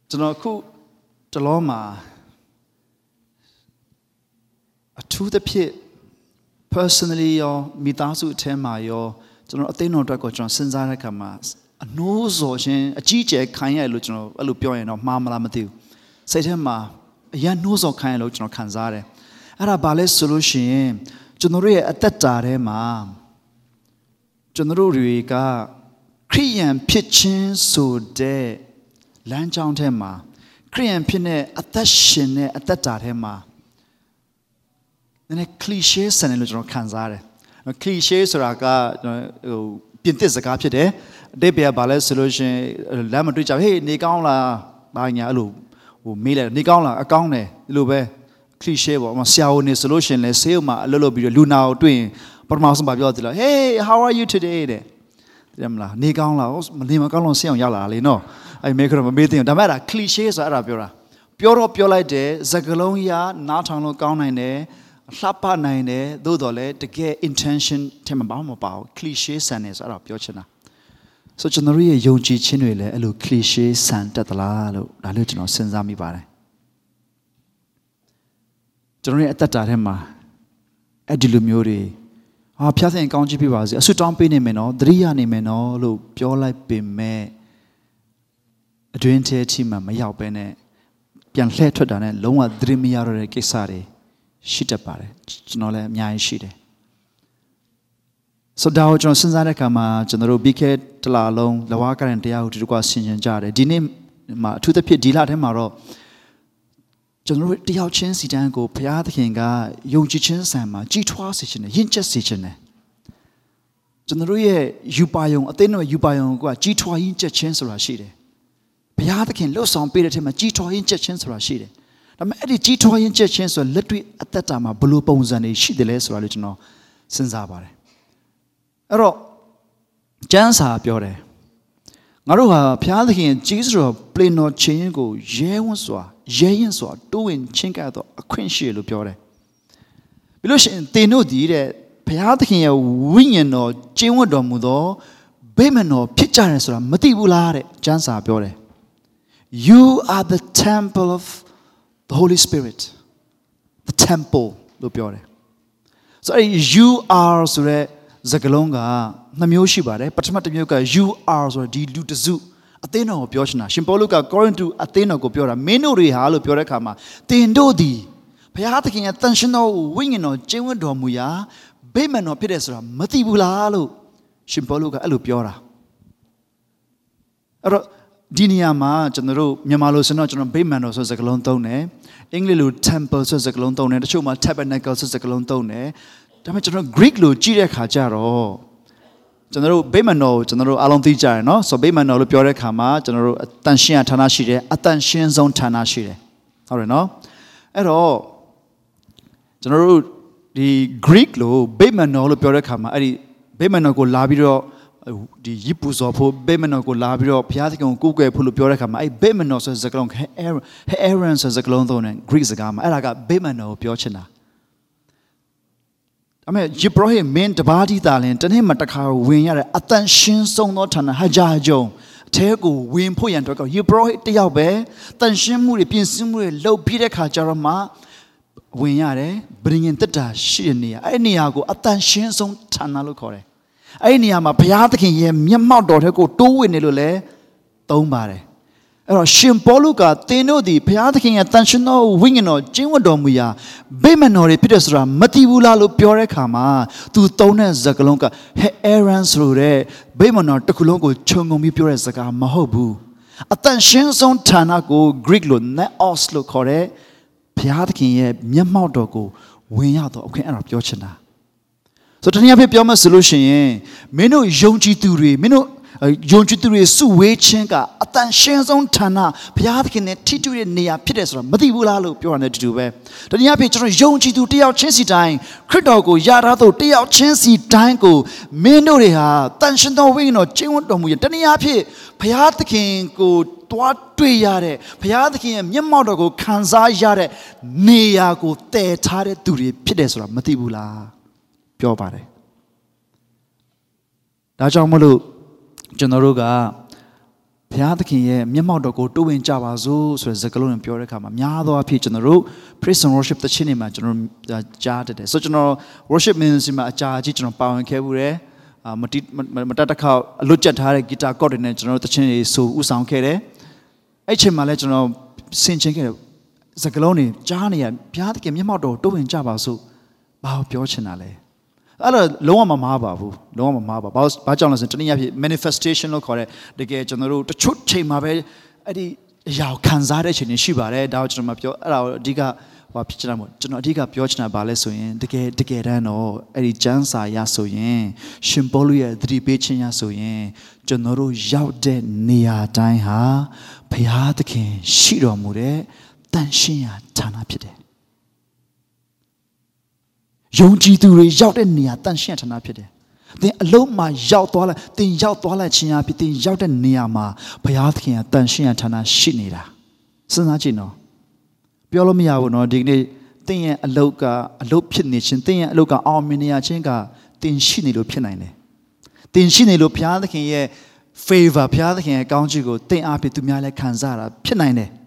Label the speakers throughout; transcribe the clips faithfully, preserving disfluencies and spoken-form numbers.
Speaker 1: ကျွန်တော်ခုတလောမှာအထူးသဖြင့် personally ရောမိသားစုအထဲမှာရောကျွန်တော်အသိတော်အတွက်ကိုကျွန်တော်စဉ်းစားတဲ့အခါမှာအနိုးစော်ခြင်းအကြီးကျယ်ခံရလို့ကျွန်တော်အဲ့လိုပြောရင်တော့မှားမလားမသိဘူးစိတ်ထဲမှာအရန်နှိုးစော်ခံရလို့ကျွန်တော်ခံစားရတယ်အဲ့ဒါဘာလဲဆိုလို့ရှိရင်ကျွန်တော်ရဲ့အသက်တာထဲမှာကျွန်တော်တွေကခရိယန်ဖြစ်ခြင်းဆိုတဲ့လမ်းကြောင်းထဲမှာခရိယန်ဖြစ်တဲ့အသက်ရှင်တဲ့အသက်တာထဲမှာနည်းနည်း cliché ဆန်တယ်လို့ကျွန်တော်ခံစားရတယ် cliché ဆိုတာကဟိုပြင်သစ်စကားဖြစ်တယ်အတိတ်ကဘာလဲဆိုလို့ရှင်လမ်းမတွေ့ကြဟေးနေကောင်းလားဘာညာအဲ့လိုဟိုမေးလိုက်နေကောင်းလားအကောင်းတယ်ဒီလိုပဲ cliché ပေါ့ဆရာဝန်နေဆိုလို့ရှင်လဲဆေးဥမှာအလုပ်လုပ်ပြီးတော့လူနာကိုတွေ့ရင်ပထမဆုံးပြောတယ်လား Hey how are you today တဲ့တယ်မလားနေကောင်းလားမနေမကောင်းလို့ဆေးအောင်ရောက်လာလေနော်အဲ့မေးကတော့မမေးသိဘူးဒါပေမဲ့အဲ့ဒါ cliché ဆိုတာအဲ့ဒါပြောတာပြောတော့ပြောလိုက်တယ်စကားလုံးရနားထောင်လို့ကောင်းနိုင်တယ်လှပနိုင်တယ်သို့တော်လည်းတကယ် intention ထဲမှာဘာမှမပါဘူး cliché ဆန်နေဆိုအဲ့ဒါပြောချင်တာဆိုကျွန်တော်ရဲ့ယုံကြည်ခြင်းတွေလည်းအဲ့လို cliché ဆန်တက်သလားလို့ဒါလည်းကျွန်တော်စဉ်းစားမိပါတယ်ကျွန်တော်ရဲ့အသက်တာထဲမှာအဲ့ဒီလိုမျိုးတွေဟာဖျားသိရင်ကောင်းချီးပြပါစေအဆွတောင်းပေးနေမယ်နော်သတိရနေမယ်နော်လို့ပြောလိုက်ပေမဲ့အတွင်းထဲထိမှမရောက်ပဲနဲ့ပြန်လှည့်ထွက်တာနဲ့လုံးဝသတိမရတော့တဲ့ကိစ္စတွေရှိတတ်ပါတယ်ကျွန်တော်လည်းအများကြီးရှိတယ်ဆိုတော့ကျွန်တော်စဉ်းစားတဲ့အခါမှာကျွန်တော်တို့ပြီးခဲ့တလလုံးလဝါကရင်တရားကိုဒီလိုကဆင်ခြင်ကြတယ်ဒီနေ့မှာအထူးသဖြင့်ဒီလထဲမှာတော့ကျွန်တော်တို့တယောက်ချင်းစီတန်းကိုဘုရားသခင်ကယုံကြည်ခြင်းဆံမှာကြီးထွားစေခြင်းနဲ့ယဉ်ကျေးစေခြင်းနဲ့ကျွန်တော်တို့ရဲ့ယူပါယုံအသိနဲ့ယူပါယုံကကြီးထွားယဉ်ကျေးခြင်းဆိုတာရှိတယ်ဘုရားသခင်လှုပ်ဆောင်ပေးတဲ့ထဲမှာကြီးထွားယဉ်ကျေးခြင်းဆိုတာရှိတယ်ဒါပေမဲ့အဲ့ဒီကြီးထွားယဉ်ကျေးခြင်းဆိုလက်တွေ့အသက်တာမှာဘယ်လိုပုံစံတွေရှိတယ်လဲဆိုတာလေကျွန်တော်စဉ်းစားပါတယ်အဲ့တော့ကျမ်းစာပြောတယ်ငါတို့ဟာဘုရားသခင်ကြီးစွာပလင်တော်ခြင်းကိုရဲဝံ့စွာရဲရင်စွာတိုးဝင်ချင်းကပ်တော့အခွင့်ရှိလို့ပြောတယ်ပြီးလို့ရှိရင်သင်တို့ဒီတဲ့ဘုရားသခင်ရဲ့ဝိညာဉ်တော်ကျင့်ဝတ်တော်မူသောဗိမာန်တော်ဖြစ်ကြတယ်ဆိုတာမသိဘူးလားတဲ့ကျမ်းစာပြောတယ် You are the temple of the Holy Spirit the temple လို့ပြောတယ်ဆိုတော့ you are ဆိုတဲ့စကားလုံးကနှစ်မျိုးရှိပါတယ်ပထမတစ်မျိုးက you are ဆိုတဲ့ဒီလူတစုအသင်းတော်ကိုပြောချင်တာရှင်ပေါလုကကောရိန္သုအသင်းတော်ကိုပြောတာမင်းတို့တွေဟာလို့ပြောတဲ့အခါမှာသင်တို့သည်ဘုရားသခင်ရဲ့တန်ရှင်တော်ဝိညာဉ်တော်ကျင့်ဝတ်တော်မူရာဗိမာန်တော်ဖြစ်တယ်ဆိုတာမသိဘူးလားလို့ရှင်ပေါလုကအဲ့လိုပြောတာအဲ့တော့ဒီနေရာမှာကျွန်တော်တို့မြန်မာလိုဆိုတော့ကျွန်တော်ဗိမာန်တော်ဆိုစကားလုံးသုံးတယ်အင်္ဂလိပ်လို temple ဆိုစကားလုံးသုံးတယ်တချို့မှာ tabernacle ဆိုစကားလုံးသုံးတယ်ဒါပေမဲ့ကျွန်တော် Greek လိုကြည့်တဲ့ခါကျတော့ကျွန်တော်တို့ဗိမာန်တော်ကိုကျွန်တော်တို့အားလုံးသိကြတယ်နော်ဆိုဗိမာန်တော်လို့ပြောတဲ့ခါမှာကျွန်တော်တို့အတန်ရှင်းဌာနရှိတယ်အတန်ရှင်းဆုံးဌာနရှိတယ်ဟုတ်တယ်နော်အဲ့တော့ကျွန်တော်တို့ဒီ Greek လိုဗိမာန်တော်လို့ပြောတဲ့ခါမှာအဲ့ဒီဗိမာန်တော်ကိုလာပြီးတော့ဒီယစ်ပူဇော်ဖို့ဗိမာန်တော်ကိုလာပြီးတော့ဘုရားသခင်ကိုကိုးကွယ်ဖို့လို့ပြောတဲ့ခါမှာအဲ့ဗိမာန်တော်ဆိုတဲ့စကားလုံး Aaron ဆိုတဲ့စကားလုံးသုံးတယ် Greek စကားမှာအဲ့ဒါကဗိမာန်တော်ကိုပြောချင်တာအမေယေဘရဟိမင်းတပါးဒီတာလင်တနေ့မှတစ်ခါဝင်ရတဲ့အတန်ရှင်းဆုံးသောဌာနဟဂျာဂျုံအထဲကိုဝင်ဖို့ရန်တော့ယေဘရဟိတယောက်ပဲတန်ရှင်းမှုတွေပြင်ဆင်မှုတွေလုပ်ပြီးတဲ့ခါကျတော့မှဝင်ရတယ်ဗြိဉ္ဉ်တက်တာရှိတဲ့နေရာအဲ့ဒီနေရာကိုအတန်ရှင်းဆုံးဌာနလို့ခေါ်တယ်အဲ့ဒီနေရာမှာဘုရားသခင်ရဲ့မျက်မှောက်တော်ထဲကိုတိုးဝင်နေလို့လဲသုံးပါတယ်အဲ့တော့ရှင်ပေါလုကသင်တို့ဒီဘုရားသခင်ရဲ့တန်ရှင်တော်ဝိညာဉ်တော်ကျင့်ဝတ်တော်မူရာဗိမာန်တော်တွေဖြစ်တယ်ဆိုတာမသိဘူးလားလို့ပြောတဲ့အခါမှာသူသုံးတဲ့စကားလုံးက Aaron ဆိုတဲ့ဗိမာန်တော်တစ်ခုလုံးကိုခြုံငုံပြီးပြောတဲ့စကားမဟုတ်ဘူးအတန်ရှင်းဆုံးဌာနကို Greek လို Neos လို့ခေါ်တဲ့ဘုရားသခင်ရဲ့မျက်မှောက်တော်ကိုဝင်ရတော့အခွင့်အဲ့ဒါပြောချင်တာဆိုတော့တနည်းအားဖြင့်ပြောမှဆိုလို့ရှိရင်မင်းတို့ယုံကြည်သူတွေမင်းတို့ယုံကြည်သူတွေစုဝေးခြင်းကအတန်ရှင်းဆုံးဌာနဘုရားသခင်နဲ့ထိတွေ့တဲ့နေရာဖြစ်တယ်ဆိုတာမသိဘူးလားလို့ပြောရတယ်တူတူပဲတနည်းအားဖြင့်ကျွန်တော်ယုံကြည်သူတယောက်ချင်းစီတိုင်းခရစ်တော်ကိုယရာသို့တယောက်ချင်းစီတိုင်းကိုမင်းတို့တွေဟာတန်ရှင်းသောဝိညာဉ်တော်ကျင့်ဝတ်တော်မူရတနည်းအားဖြင့်ဘုရားသခင်ကိုတွားတွေ့ရတဲ့ဘုရားသခင်ရဲ့မျက်မှောက်တော်ကိုခံစားရတဲ့နေရာကိုတည်ထားတဲ့သူတွေဖြစ်တယ်ဆိုတာမသိဘူးလားပြောပါတယ်ဒါကြောင့်မလို့ကျွန်တော်တို့ကဘရားသခင်ရဲ့မျက်မှောက်တော်ကိုတိုးဝင်ကြပါစို့ဆိုတဲ့စကားလုံးနဲ့ပြောတဲ့အခါမှာများသောအားဖြင့်ကျွန်တော်တို့ praise and worship တခြင်းတွေမှာကျွန်တော်ကြားတတ်တယ်ဆိုကျွန်တော် worship ministry မှာအကြာကြီးကျွန်တော်ပါဝင်ခဲ့မှုတယ်မတိမတတ်တစ်ခါအလွတ်ကျက်ထားတဲ့ guitar chord တွေနဲ့ကျွန်တော်တို့တခြင်းတွေဆိုဥဆောင်ခဲ့တယ်အဲ့ချိန်မှာလည်းကျွန်တော်ဆင်ခြင်ခဲ့တယ်စကားလုံးတွေကြားနေရဘုရားသခင်မျက်မှောက်တော်တိုးဝင်ကြပါစို့ဘာကိုပြောချင်တာလဲအဲ့တော့လုံးဝမမားပါဘူးလုံးဝမမားပါဘာဘာကြောင့်လဲဆိုတနည်းအားဖြင့် manifestation လို့ခေါ်တဲ့တကယ်ကျွန်တော်တို့တချို့ချိန်မှာပဲအဲ့ဒီအရာကိုခံစားတဲ့ချိန်တွေရှိပါတယ်ဒါကိုကျွန်တော်မပြောအဲ့ဒါကိုအဓိကဟောဖြစ်ချင်တာမို့ကျွန်တော်အဓိကပြောချင်တာဘာလဲဆိုရင်တကယ်တကယ်တမ်းတော့အဲ့ဒီကျမ်းစာရဆိုရင်ရှင်ပေါလုရဲ့သတိပေးခြင်းရဆိုရင်ကျွန်တော်တို့ရောက်တဲ့နေရာတိုင်းဟာဘုရားသခင်ရှိတော်မူတဲ့တန်ရှင်းရာဌာနဖြစ်တယ်ယုံကြည်သူတွေရောက်တဲ့နေရာတန်ရှင်းဌာနဖြစ်တယ်။သင်အလုံးမှာရောက်သွားလိုက်သင်ရောက်သွားလိုက်ခြင်းအဖြစ်သင်ရောက်တဲ့နေရာမှာဘုရားသခင်ကတန်ရှင်းဌာနရှိနေတာ။စဉ်းစားကြည့်နော်။ပြောလို့မရဘူးနော်ဒီနေ့သင်ရဲ့အလုတ်ကအလုတ်ဖြစ်နေခြင်းသင်ရဲ့အလုတ်ကအောင်မြင်နေရခြင်းကသင်ရှိနေလို့ဖြစ်နိုင်တယ်။သင်ရှိနေလို့ဘုရားသခင်ရဲ့ favor ဘုရားသခင်ရဲ့ကောင်းချီးကိုသင်အားဖြင့်သူများလည်းခံစားရတာဖြစ်နိုင်တယ်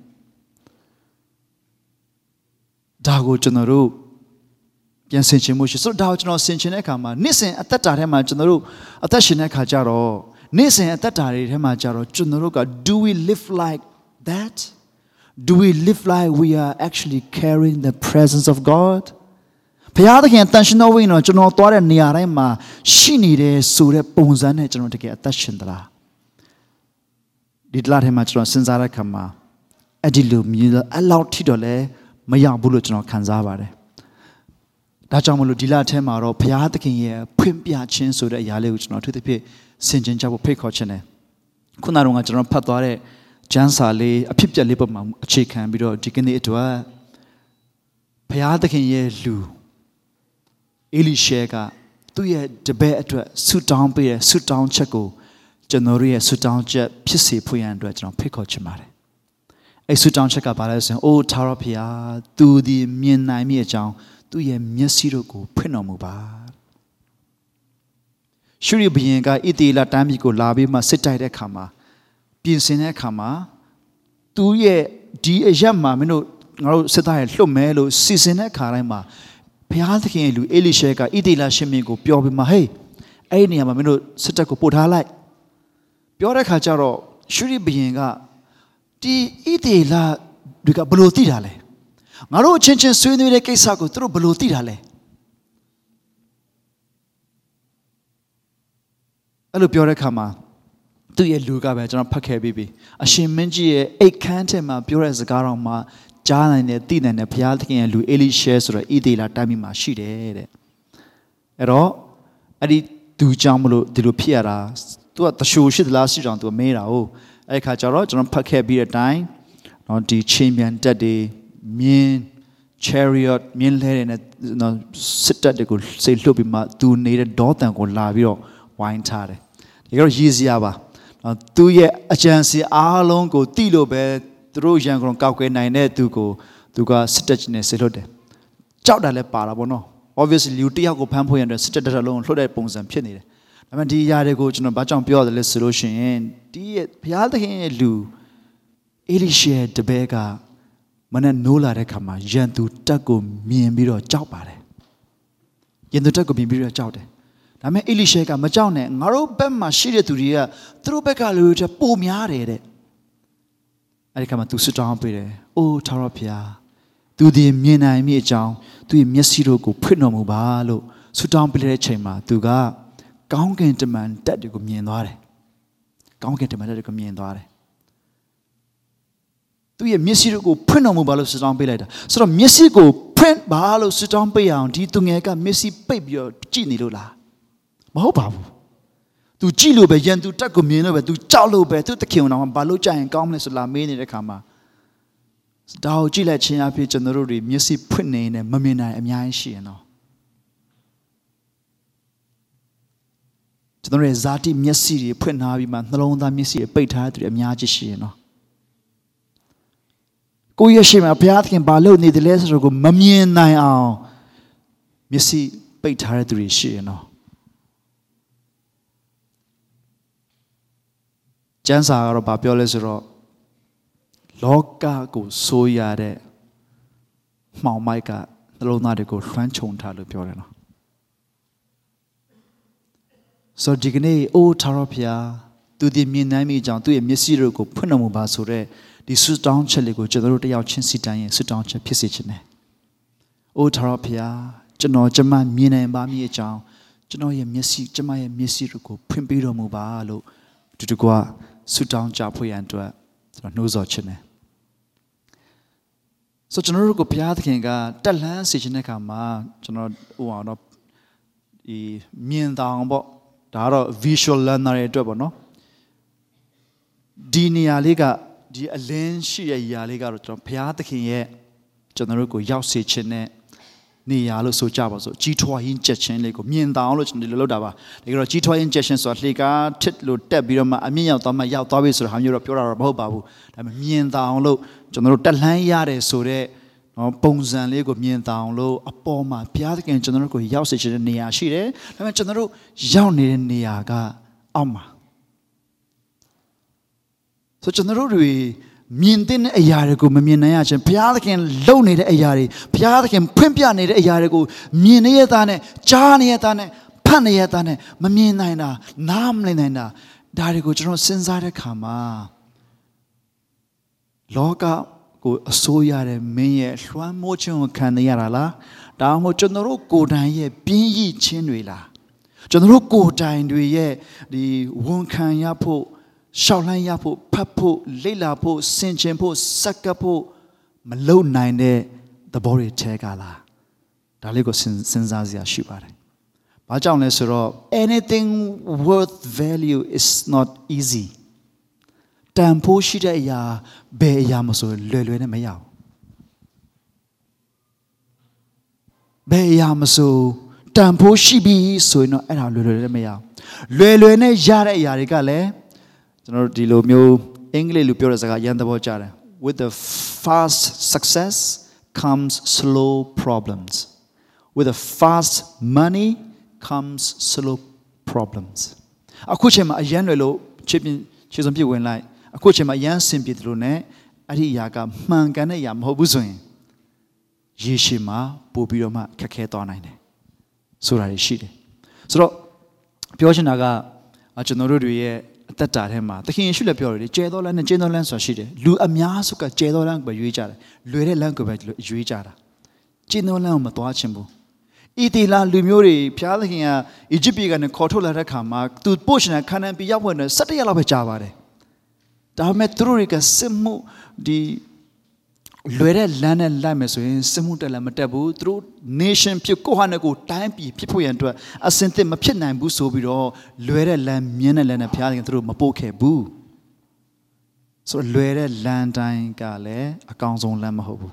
Speaker 1: ။ဒါကိုကျွန်တော်တို့ပြန်ဆင်ခြင်မှုရှိဆိုတော့ဒါကိုကျွန်တော်ဆင်ခြင်တဲ့အခါမှာနေ့စဉ်အသက်တာထဲမှာကျွန်တော်တို့အသက်ရှင်တဲ့အခါကျတော့နေ့စဉ်အသက်တာတွေထဲမှာကျတော့ကျွန်တော်တို့က do we live like that do we live like we are actually carrying the presence of God ဘုရားသခင်တန်ရှင်တော်ဝင်တော့ကျွန်တော်သွားတဲ့နေရာတိုင်းမှာရှိနေတယ်ဆိုတဲ့ပုံစံနဲ့ကျွန်တော်တကယ်အသက်ရှင်သလားဒီတလားထဲမှာကျွန်တော်စဉ်းစားတဲ့အခါမှာအဲ့ဒီလိုမျိုးအလောက်ထိတော့လဲမရောက်ဘူးလို့ကျွန်တော်ခံစားပါတယ်ဒါကြောင့်မလို့ဒီလထဲမှာတော့ဘုရားသခင်ရဲ့ဖွင့်ပြခြင်းဆိုတဲ့အရာလေးကိုကျွန်တော်အထူးသဖြင့်ဆင်ခြင်ကြဖို့ဖိတ်ခေါ်ခြင်းတယ်ခုနကတော့ကျွန်တော်ဖတ်သွားတဲ့ကျမ်းစာလေးအဖြစ်ပြက်လေးပုံမှာအခြေခံပြီးတော့ဒီကနေ့အတွက်ဘုရားသခင်ရဲ့လူအေလိရှဲကသူ့ရဲ့တပည့်အတွက်ဆုတောင်းပေးတဲ့ဆုတောင်းချက်ကိုကျွန်တော်ရဲ့ဆုတောင်းချက်ဖြစ်စေဖို့ရန်အတွက်ကျွန်တော်ဖိတ်ခေါ်ချင်ပါတယ်အဲ့ဆုတောင်းချက်ကဘာလဲဆိုရင်အိုးထာဝရဘုရားသူဒီမြင်နိုင်မိအကြောင်းသူ့ရဲ့မျက်စိတို့ကိုဖွင့်တော်မူပါရှုရိဘုရင်ကဣသေလတမ်းပြည်ကိုလာပြီးမှစစ်တိုက်တဲ့အခါမှာပြင်ဆင်တဲ့အခါမှာသူ့ရဲ့ဒီအရက်မှာမင်းတို့ငါတို့စစ်သားရလွတ်မဲလို့စီစဉ်တဲ့အခါတိုင်းမှာဘုရားသခင်ရဲ့လူအေလိရှဲကဣသေလရှင်မင်းကိုပြောပြီးမှဟေးအဲ့ဒီနေရာမှာမင်းတို့စစ်တပ်ကိုပို့ထားလိုက်ပြောတဲ့အခါကျတော့ရှုရိဘုရင်ကဒီဣသေလတွေကဘလို့သိတာလဲငါတို့အချင်းချင်းဆွေးနွေးတဲ့ကိစ္စကိုသူတို့ဘယ်လိုသိတာလဲအဲ့လိုပြောတဲ့အခါမှာသူ့ရဲ့လူကပဲကျွန်တော်ဖတ်ခဲ့ပြီးပြီအရှင်မင်းကြီးရဲ့အိတ်ခမ်းထဲမှာပြောတဲ့စကားတော်မှာကြားနိုင်တယ်သိနိုင်တယ်ဘုရားသခင်ရဲ့လူအေလိရှဲဆိုတော့ဣသေလတိုင်းပြည်မှာရှိတယ်တဲ့အဲ့တော့အဲ့ဒီသူကြောင့်မလို့ဒီလိုဖြစ်ရတာသူကတရှိုးရှိသလားရှိကြောင်သူကမေးတာဟုတ်အဲ့ခါကျတော့ကျွန်တော်ဖတ်ခဲ့ပြီးတဲ့အတိုင်းနော်ဒီချင်းပြန်တက်တွေမြင်း chariot မြင်းလဲတဲ့နော်စစ်တပ်တွေကိုစိတ်လှုပ်ပြီးမှသူနေတဲ့ဒေါသံကိုလာပြီးတော့ဝိုင်းထားတယ်ဒီကတော့ရည်စရာပါနော်သူရဲ့အကြံစီအားလုံးကိုတိလို့ပဲသူတို့ရန်ကုန်ကောက်ကွယ်နိုင်တဲ့သူကိုသူကစစ်တပ်နဲ့စိတ်လှုပ်တယ်ကြောက်တာလည်းပါတာပေါ့နော် obviously လူတစ်ယောက်ကိုဖမ်းဖို့ရတဲ့စစ်တပ်တစ်လုံးလှုပ်တဲ့ပုံစံဖြစ်နေတယ်ဒါပေမဲ့ဒီຢာတွေကိုကျွန်တော်ဘာကြောင့်ပြောရတယ်လဲဆိုလို့ရှိရင်ဒီရဲ့ဘုရားသခင်ရဲ့လူအေလိရှဲတပည့်ကမနဲ့နိုးလာတဲ့ခါမှာယန်သူတက်ကိုမြင်ပြီးတော့ကြောက်ပါတယ်ယန်သူတက်ကိုမြင်ပြီးတော့ကြောက်တယ်ဒါပေမဲ့အေလိရှဲကမကြောက်နဲ့ငါတို့ဘက်မှာရှိတဲ့သူတွေကသူတို့ဘက်ကလူတွေပိုများတယ်တဲ့အဲ့ဒီခါမှာသူဆွတောင်းပေးတယ်အိုးထာဝရဘုရားသူဒီမြင်နိုင်မိအကြောင်းသူရဲ့မျက်စိတို့ကိုဖွင့်တော်မူပါလို့ဆွတောင်းပေးတဲ့အချိန်မှာသူကကောင်းကင်တမန်တက်တွေကိုမြင်သွားတယ်ကောင်းကင်တမန်တက်တွေကိုမြင်သွားတယ်သူရဲ့မျက်စိကိုဖွင့်တော်မူပါလို့ဆုတောင်းပေးလိုက်တာဆိုတော့မျက်စိကိုဖွင့်ပါလို့ဆုတောင်းပေးအောင်ဒီသူငယ်ကမျက်စိပိတ်ပြီးတော့ကြည့်နေလို့လားမဟုတ်ပါဘူးသူကြည့်လို့ပဲယန်သူတက်ကိုမြင်လို့ပဲသူကြောက်လို့ပဲသူတခင်အောင်ဘာလို့ကြိုင်ကောင်းမလဲဆိုလာမေးနေတဲ့ခါမှာဒါကိုကြည့်လိုက်ခြင်းအဖြစ်ကျွန်တော်တို့တွေမျက်စိဖွင့်နေနေမမြင်နိုင်အများကြီးရှိရင်တော့ကျွန်တော်ရဲ့ဇာတိမျက်စိတွေဖွင့်ထားပြီးမှနှလုံးသားမျက်စိတွေပိတ်ထားတဲ့သူတွေအများကြီးရှိရင်တော့ကိုယ့်ရဲ့ရှိမှာဘုရားသခင်ဘာလုပ်နေတယ်လဲဆိုတော့ကိုမမြင်နိုင်အောင်မျက်စိပိတ်ထားတဲ့သူတွေရှိရင်တော့ကျကျမ်းစာကတော့ဘာပြောလဲဆိုတော့လောကကိုစိုးရတဲ့မှောင်မိုက်ကနှလုံးသားတွေကိုလွှမ်းခြုံထားလို့ပြောတယ်နော်ဆိုဒီကနေ့အိုးထာဝရဘုရားသူဒီမြင်နိုင်မိကြောင်းသူ့ရဲ့မျက်စိတို့ကိုဖွင့်တော်မူပါဆိုတဲ့ဒီဆုတောင်းချက်လေးကိုကျွန်တော်တို့တယောက်ချင်းစီတိုင်းရဲ့ဆုတောင်းချက်ဖြစ်စေချင်တယ်။အိုးထာဝရဘုရားကျွန်တော်ကျမမြင်နိုင်ပါမည်အကြောင်းကျွန်တော်ရဲ့မျက်စိကျမရဲ့မျက်စိတို့ကိုဖွင့်ပေးတော်မူပါလို့တူတူကဆုတောင်းကြဖို့ရန်အတွက်ကျွန်တော်နှိုးဆော်ချင်တယ်။ဆိုကျွန်တော်တို့ကိုဘုရားသခင်ကတက်လှမ်းစေခြင်းတဲ့အခါမှာကျွန်တော်ဟိုအောင်တော့ဒီမြင်တောင်ပေါ့ဒါကတော့ visual learner တွေအတွက်ပေါ့နော်ဒီနေရာလေးကဒီအလင်းရှိတဲ့နေရာလေးကတော့ကျွန်တော်ဘုရားသခင်ရဲ့ကျွန်တော်တို့ကိုရောက်စေခြင်းနဲ့နေရာလို့ဆိုကြပါစို့ကြီးထွားရင်းချက်ချင်းလေးကိုမြင်တောင်လို့ကျွန်တော်ဒီလိုလုပ်တာပါဒါကတော့ကြီးထွားရင်းချက်ချင်းဆိုတာလေကားထစ်လို့တက်ပြီးတော့မှအမြင့်ရောက်သွားမှရောက်သွားပြီဆိုတဲ့ဟာမျိုးတော့ပြောတာတော့မဟုတ်ပါဘူးဒါပေမဲ့မြင်တောင်လို့ကျွန်တော်တို့တက်လှမ်းရတယ်ဆိုတဲ့နော်ပုံစံလေးကိုမြင်တောင်လို့အပေါ်မှာဘုရားသခင်ကျွန်တော်တို့ကိုရောက်စေခြင်းတဲ့နေရာရှိတယ်ဒါပေမဲ့ကျွန်တော်တို့ရောက်နေတဲ့နေရာကအောက်မှာဆိုကျွန်တော်တို့တွေမြင်တဲ့အရာတွေကိုမမြင်နိုင်ရခြင်းဘုရားသခင်လုံနေတဲ့အရာတွေဘုရားသခင်ဖွင့်ပြနေတဲ့အရာတွေကိုမြင်နေရတာနဲ့ကြားနေရတာနဲ့ဖတ်နေရတာနဲ့မမြင်နိုင်တာနားမလည်နိုင်တာဒါတွေကိုကျွန်တော်စဉ်းစားတဲ့အခါမှာလောကကိုအစိုးရတဲ့မင်းရဲ့လွှမ်းမိုးခြင်းကိုခံနေရတာလားဒါမှမဟုတ်ကျွန်တော်တို့ကိုယ်တိုင်ရဲ့ပြင်းရည်ခြင်းတွေလားကျွန်တော်တို့ကိုယ်တိုင်တွေရဲ့ဒီဝန်ခံရဖို့ရှောက်လှမ်းရဖို့ဖတ်ဖို့လေ့လာဖို့ဆင်ခြင်ဖို့စက္ကပ်ဖို့မလုံနိုင်တဲ့သဘောတွေထဲကလားဒါလေးကိုစဉ်းစားစရာရှိပါတယ်။ဘာကြောင့်လဲဆိုတော့ anything worth value is not easy တန်ဖိုးရှိတဲ့အရာဘယ်အရာမဆိုလွယ်လွယ်နဲ့မရဘူးဘယ်အရာမဆိုတန်ဖိုးရှိပြီဆိုရင်တော့အဲ့ဒါလွယ်လွယ်နဲ့မရဘူးလွယ်လွယ်နဲ့ရတဲ့အရာတွေကလည်းကျွန်တော်တို့ဒီလိုမျိုးအင်္ဂလိပ်လိုပြောတဲ့စကားရန်သဘောကျတယ် with the fast success comes slow problems with the fast money comes slow problems အခုချိန်မှာအရန်လွယ်လို့ချစ်ပြချစ်ဆုံးပြဝင်လိုက်အခုချိန်မှာအရန်ဆင်ပြေတယ်လို့ ਨੇ အဲ့ဒီအရာကမှန်ကန်တဲ့အရာမဟုတ်ဘူးဆိုရင်ရေရှည်မှာပို့ပြီးတော့မှခက်ခဲသွားနိုင်တယ်ဆိုတာရှိတယ်ဆိုတော့ပြောချင်တာကကျွန်တော်တို့တွေရဲ့အသက်တာထဲမှာသခင်ယေရှုလည်းပြောတယ်ကျဲတော်လမ်းနဲ့ကျင်းတော်လမ်းဆိုတာရှိတယ်လူအများစုကကျဲတော်လမ်းကိုပဲရွေးကြတယ်လွယ်တဲ့လမ်းကိုပဲရွေးကြတာကျင်းတော်လမ်းကိုမသွားချင်ဘူးဣသီလလူမျိုးတွေဖျားသခင်ကအီဂျစ်ပြည်ကနေခေါ်ထုတ်လာတဲ့ခါမှာသူပို့ရှင်တဲ့ခါနန်ပြည်ရောက်ဖွယ်နဲ့၁၁ရက်လောက်ပဲကြာပါတယ်ဒါပေမဲ့သူတို့တွေကစစ်မှုဒီလွယ်တဲ့လမ်းနဲ့လိုက်မယ်ဆိုရင်စစ်မှုတက်လည်းမတက်ဘူးသူတို့ nation ဖြစ်ကိုဟာနဲ့ကိုတိုင်းပြည်ဖြစ်ဖို့ရန်အတွက်အစင်သစ်မဖြစ်နိုင်ဘူးဆိုပြီးတော့လွယ်တဲ့လမ်းမြင်းတဲ့လမ်းနဲ့ဘုရားခင်သူတို့မပို့ခဲ့ဘူးဆိုတော့လွယ်တဲ့လမ်းတိုင်းကလည်းအကောင်းဆုံးလမ်းမဟုတ်ဘူး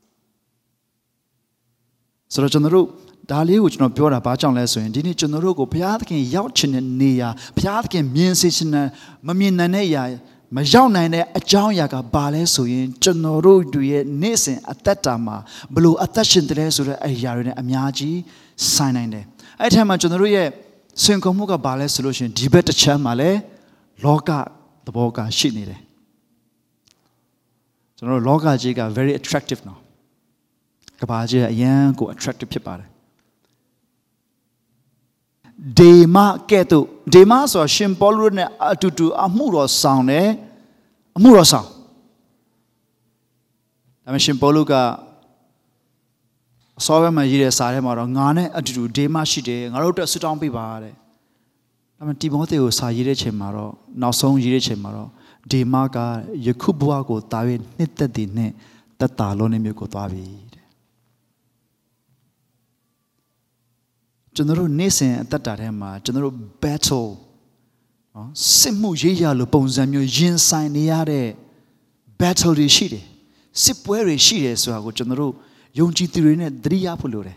Speaker 1: ဆိုတော့ကျွန်တော်တို့ဒါလေးကိုကျွန်တော်ပြောတာဘာကြောင့်လဲဆိုရင်ဒီနေ့ကျွန်တော်တို့ကိုဘုရားသခင်ရောက်ချင်တဲ့နေရာဘုရားသခင်မြင်စေချင်တဲ့မမြင်နိုင်တဲ့အရာမရောက်နိုင်တဲ့အကြောင်းအရာကဘာလဲဆိုရင်ကျွန်တော်တို့တွေရဲ့နေ့စဉ်အသက်တာမှာဘလို့အသက်ရှင်တယ်ဆိုတဲ့အရာတွေနဲ့အများကြီးဆိုင်နိုင်တယ်အဲ့ဒီထက်မှာကျွန်တော်တို့ရဲ့စင်ကုန်မှုကဘာလဲဆိုလို့ရှိရင်ဒီဘက်တစ်ချမ်းမှာလဲလောကသဘောကရှိနေတယ်ကျွန်တော်တို့လောကကြီးက very attractive နော်ကဘာကြီးကအရန်ကို attractive ဖြစ်ပါတယ်ဒေမကဲ့သို့ဒေမဆိုတာရှင်ပေါလုနဲ့အတူတူအမှုတော်ဆောင်တယ်အမှုတော်ဆောင်ဒါပေမဲ့ရှင်ပေါလုကအစောဘက်မှာရေးတဲ့စာထဲမှာတော့ငါနဲ့အတူတူဒေမရှိတယ်ငါတို့အတွက်ဆုတောင်းပေးပါတဲ့ဒါပေမဲ့တိမောသေကိုစာရေးတဲ့ချိန်မှာတော့နောက်ဆုံးရေးတဲ့ချိန်မှာတော့ဒေမကယခုဘဝကိုတာ၍နှစ်သက်တည်နဲ့သက်တာလုံးနဲ့မြို့ကိုသွားပြီကျွန်တော်တို့နေ့စဉ်အသက်တာထဲမှာကျွန်တော်တို့ battle နော်စစ်မှုရေးရလို့ပုံစံမျိုးရင်ဆိုင်နေရတဲ့ battle တွေရှိတယ်စစ်ပွဲတွေရှိတယ်ဆိုတာကိုကျွန်တော်တို့ယုံကြည်သူတွေနဲ့သတိရဖို့လိုတယ်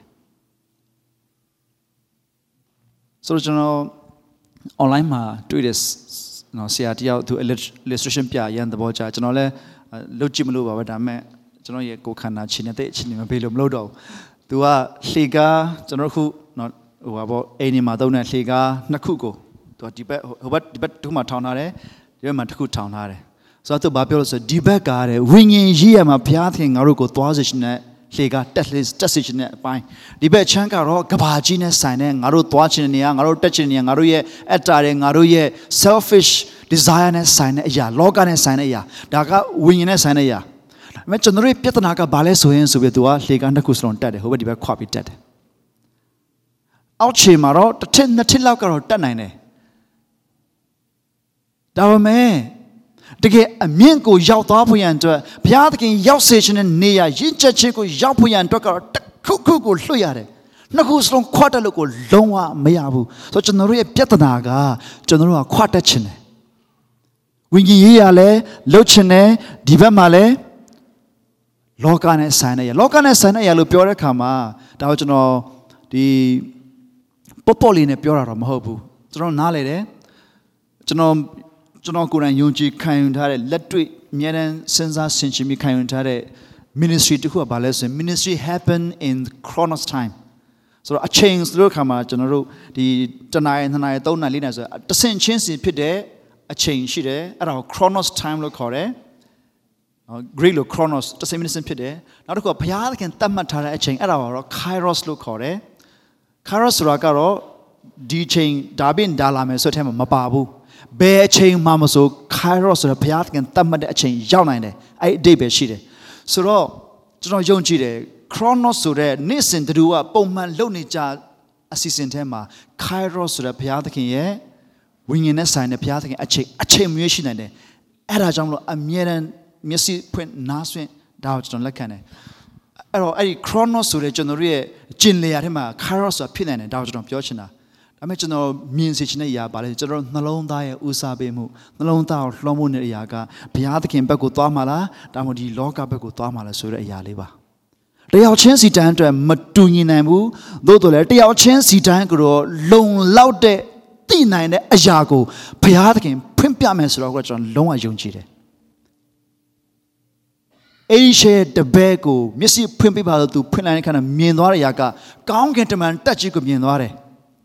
Speaker 1: ဆိုတော့ကျွန်တော် online မှာတွေ့တဲ့နော်ဆရာတယောက်သူ illustration ပြရန်သဘောကျကျွန်တော်လည်းလုပ်ကြည့်မလို့ပါပဲဒါပေမဲ့ကျွန်တော်ရဲ့ကိုယ်ခန္ဓာခြေနဲ့အချင်းနေမပေးလို့မလုပ်တော့ဘူးသူကလှေကားကျွန်တော်ခုနော်ဟိုပါပေါ့အိမ်နေမှာသုံးတဲ့လှေကားနှစ်ခုကိုသူကဒီဘက်ဟိုဘက်ဒီဘက်ဒုမှာထောင်ထားတယ်ဒီဒီမှာတစ်ခုထောင်ထားတယ်ဆိုတော့သူဘာပြောလို့ဆိုဒီဘက်ကတဲ့ဝိညာဉ်ရေးရမှာဘုရားသခင်ငါတို့ကိုသွားစေခြင်းနဲ့လေကတက်လေတက်စေခြင်းနဲ့အပိုင်းဒီဘက်ချမ်းကတော့ကဘာကြီးနဲ့ဆိုင်တဲ့ငါတို့သွားခြင်းနေရငါတို့တက်ခြင်းနေရငါတို့ရဲ့အတ္တတွေငါတို့ရဲ့ selfish desire နဲ့ဆိုင်တဲ့အရာလောကနဲ့ဆိုင်တဲ့အရာဒါကဝိညာဉ်နဲ့ဆိုင်တဲ့အရာဒါပေမဲ့ကျွန်တော်တို့ပြဿနာကဘာလဲဆိုရင်ဆိုပြီးသူကလေကတစ်ခုစလုံးတက်တယ်ဟိုဘက်ဒီဘက်ခွာပြီးတက်တယ်အောက်ခြေမှာတော့တစ်ထစ်နှစ်ထစ်လောက်ကတော့တက်နိုင်တယ်ဒါပေမဲ့တကယ်အမြင့်ကိုရောက်သွားဖို့ရန်အတွက်ဘုရားသခင်ရောက်စေခြင်းနဲ့နေရရင့်ကျက်ခြင်းကိုရောက်ဖို့ရန်အတွက်ကတော့တစ်ခုခုကိုလွှတ်ရတယ်နှစ်ခုစလုံးခွတ်တက်လို့ကိုလုံးဝမရဘူးဆိုတော့ကျွန်တော်တို့ရဲ့ပြဿနာကကျွန်တော်တို့ကခွတ်တက်ခြင်းတယ်ဝိညာဉ်ရေးရလဲလှုပ်ခြင်းတယ်ဒီဘက်မှာလဲလောကနဲ့ဆိုင်တဲ့ရလောကနဲ့ဆိုင်တဲ့ရလို့ပြောတဲ့အခါမှာဒါကိုကျွန်တော်ဒီပေါ်ပေါ်လေးနဲ့ပြောတာတော့မဟုတ်ဘူးကျွန်တော်နားလေတယ်ကျွန်တော်ကျွန်တော်ကိုယ်တိုင်ယုံကြည်ခံယူထားတဲ့လက်တွေ့အများနဲ့စဉ်းစားဆင်ခြင်ပြီးခံယူထားတဲ့ ministry တခုကဘာလဲဆိုရင် ministry happen in chronos time ဆိုတော့အချိန်ဆိုတဲ့အခါမှာကျွန်တော်တို့ဒီတနားရီနှစ်နာရီသုံးနာရီလေးနာရီဆိုတဆင့်ချင်းစီဖြစ်တဲ့အချိန်ရှိတယ်အဲ့ဒါကို chronos time လို့ခေါ်တယ်နော် Greek လို့ chronos တဆင့်မိနစ်ဖြစ်တယ်နောက်တစ်ခုကဘုရားသခင်သတ်မှတ်ထားတဲ့အချိန်အဲ့ဒါကတော့ kairos လို့ခေါ်တယ် kairos ဆိုတာကတော့ဒီချိန်ဒါပြင်ဒါလာမယ်ဆိုတဲ့ထဲမှာမပါဘူးဘယ်အချိန်မှမဆို kairos ဆိုတဲ့ဘုရားသခင်သတ်မှတ်တဲ့အချိန်ရောက်နိုင်တယ်အဲ့အဓိပ္ပာယ်ရှိတယ်ဆိုတော့ကျွန်တော်ယုံကြည်တယ် chronos ဆိုတဲ့နေ့စဉ်တူကပုံမှန်လုပ်နေကြအစီအစဉ်ထဲမှာ kairos ဆိုတဲ့ဘုရားသခင်ရဲ့ဝိညာဉ်နဲ့ဆိုင်တဲ့ဘုရားသခင်အချိန်အချိန်မျိုးရှိနိုင်တယ်အဲ့ဒါကြောင့်မလို့အမြဲတမ်းမျက်စိဖွင့်နားဆွင့်ဒါကိုကျွန်တော်လက်ခံတယ်အဲ့တော့အဲ့ဒီ chronos ဆိုတဲ့ကျွန်တော်ရဲ့ကျင်လျာထဲမှာ kairos ဆိုတာဖြစ်နိုင်တယ်ဒါကိုကျွန်တော်ပြောချင်တာဒါပေမဲ့ကျွန်တော်မြင်စေချင်တဲ့အရာပါလေကျွန်တော်နှလုံးသားရဲ့ဦးစားပေးမှုနှလုံးသားကိုလွှမ်းမိုးနေတဲ့အရာကဘုရားသခင်ဘက်ကိုသွားမှာလားဒါမှမဟုတ်ဒီလောကဘက်ကိုသွားမှာလားဆိုတဲ့အရာလေးပါတယောက်ချင်းစီတန်းအတွက်မတူညီနိုင်ဘူးသို့တော်လည်းတယောက်ချင်းစီတန်းကတော့လုံလောက်တဲ့သိနိုင်တဲ့အရာကိုဘုရားသခင်ဖွင့်ပြမယ်ဆိုတော့ကျွန်တော်လုံးဝယုံကြည်တယ်အေရှဲတဘဲကိုမျက်စိဖွင့်ပြပါလို့သူဖွင့်လိုက်တဲ့ခါမှာမြင်သွားတဲ့အရာကကောင်းကင်တမန်တက်ကြီးကိုမြင်သွားတယ်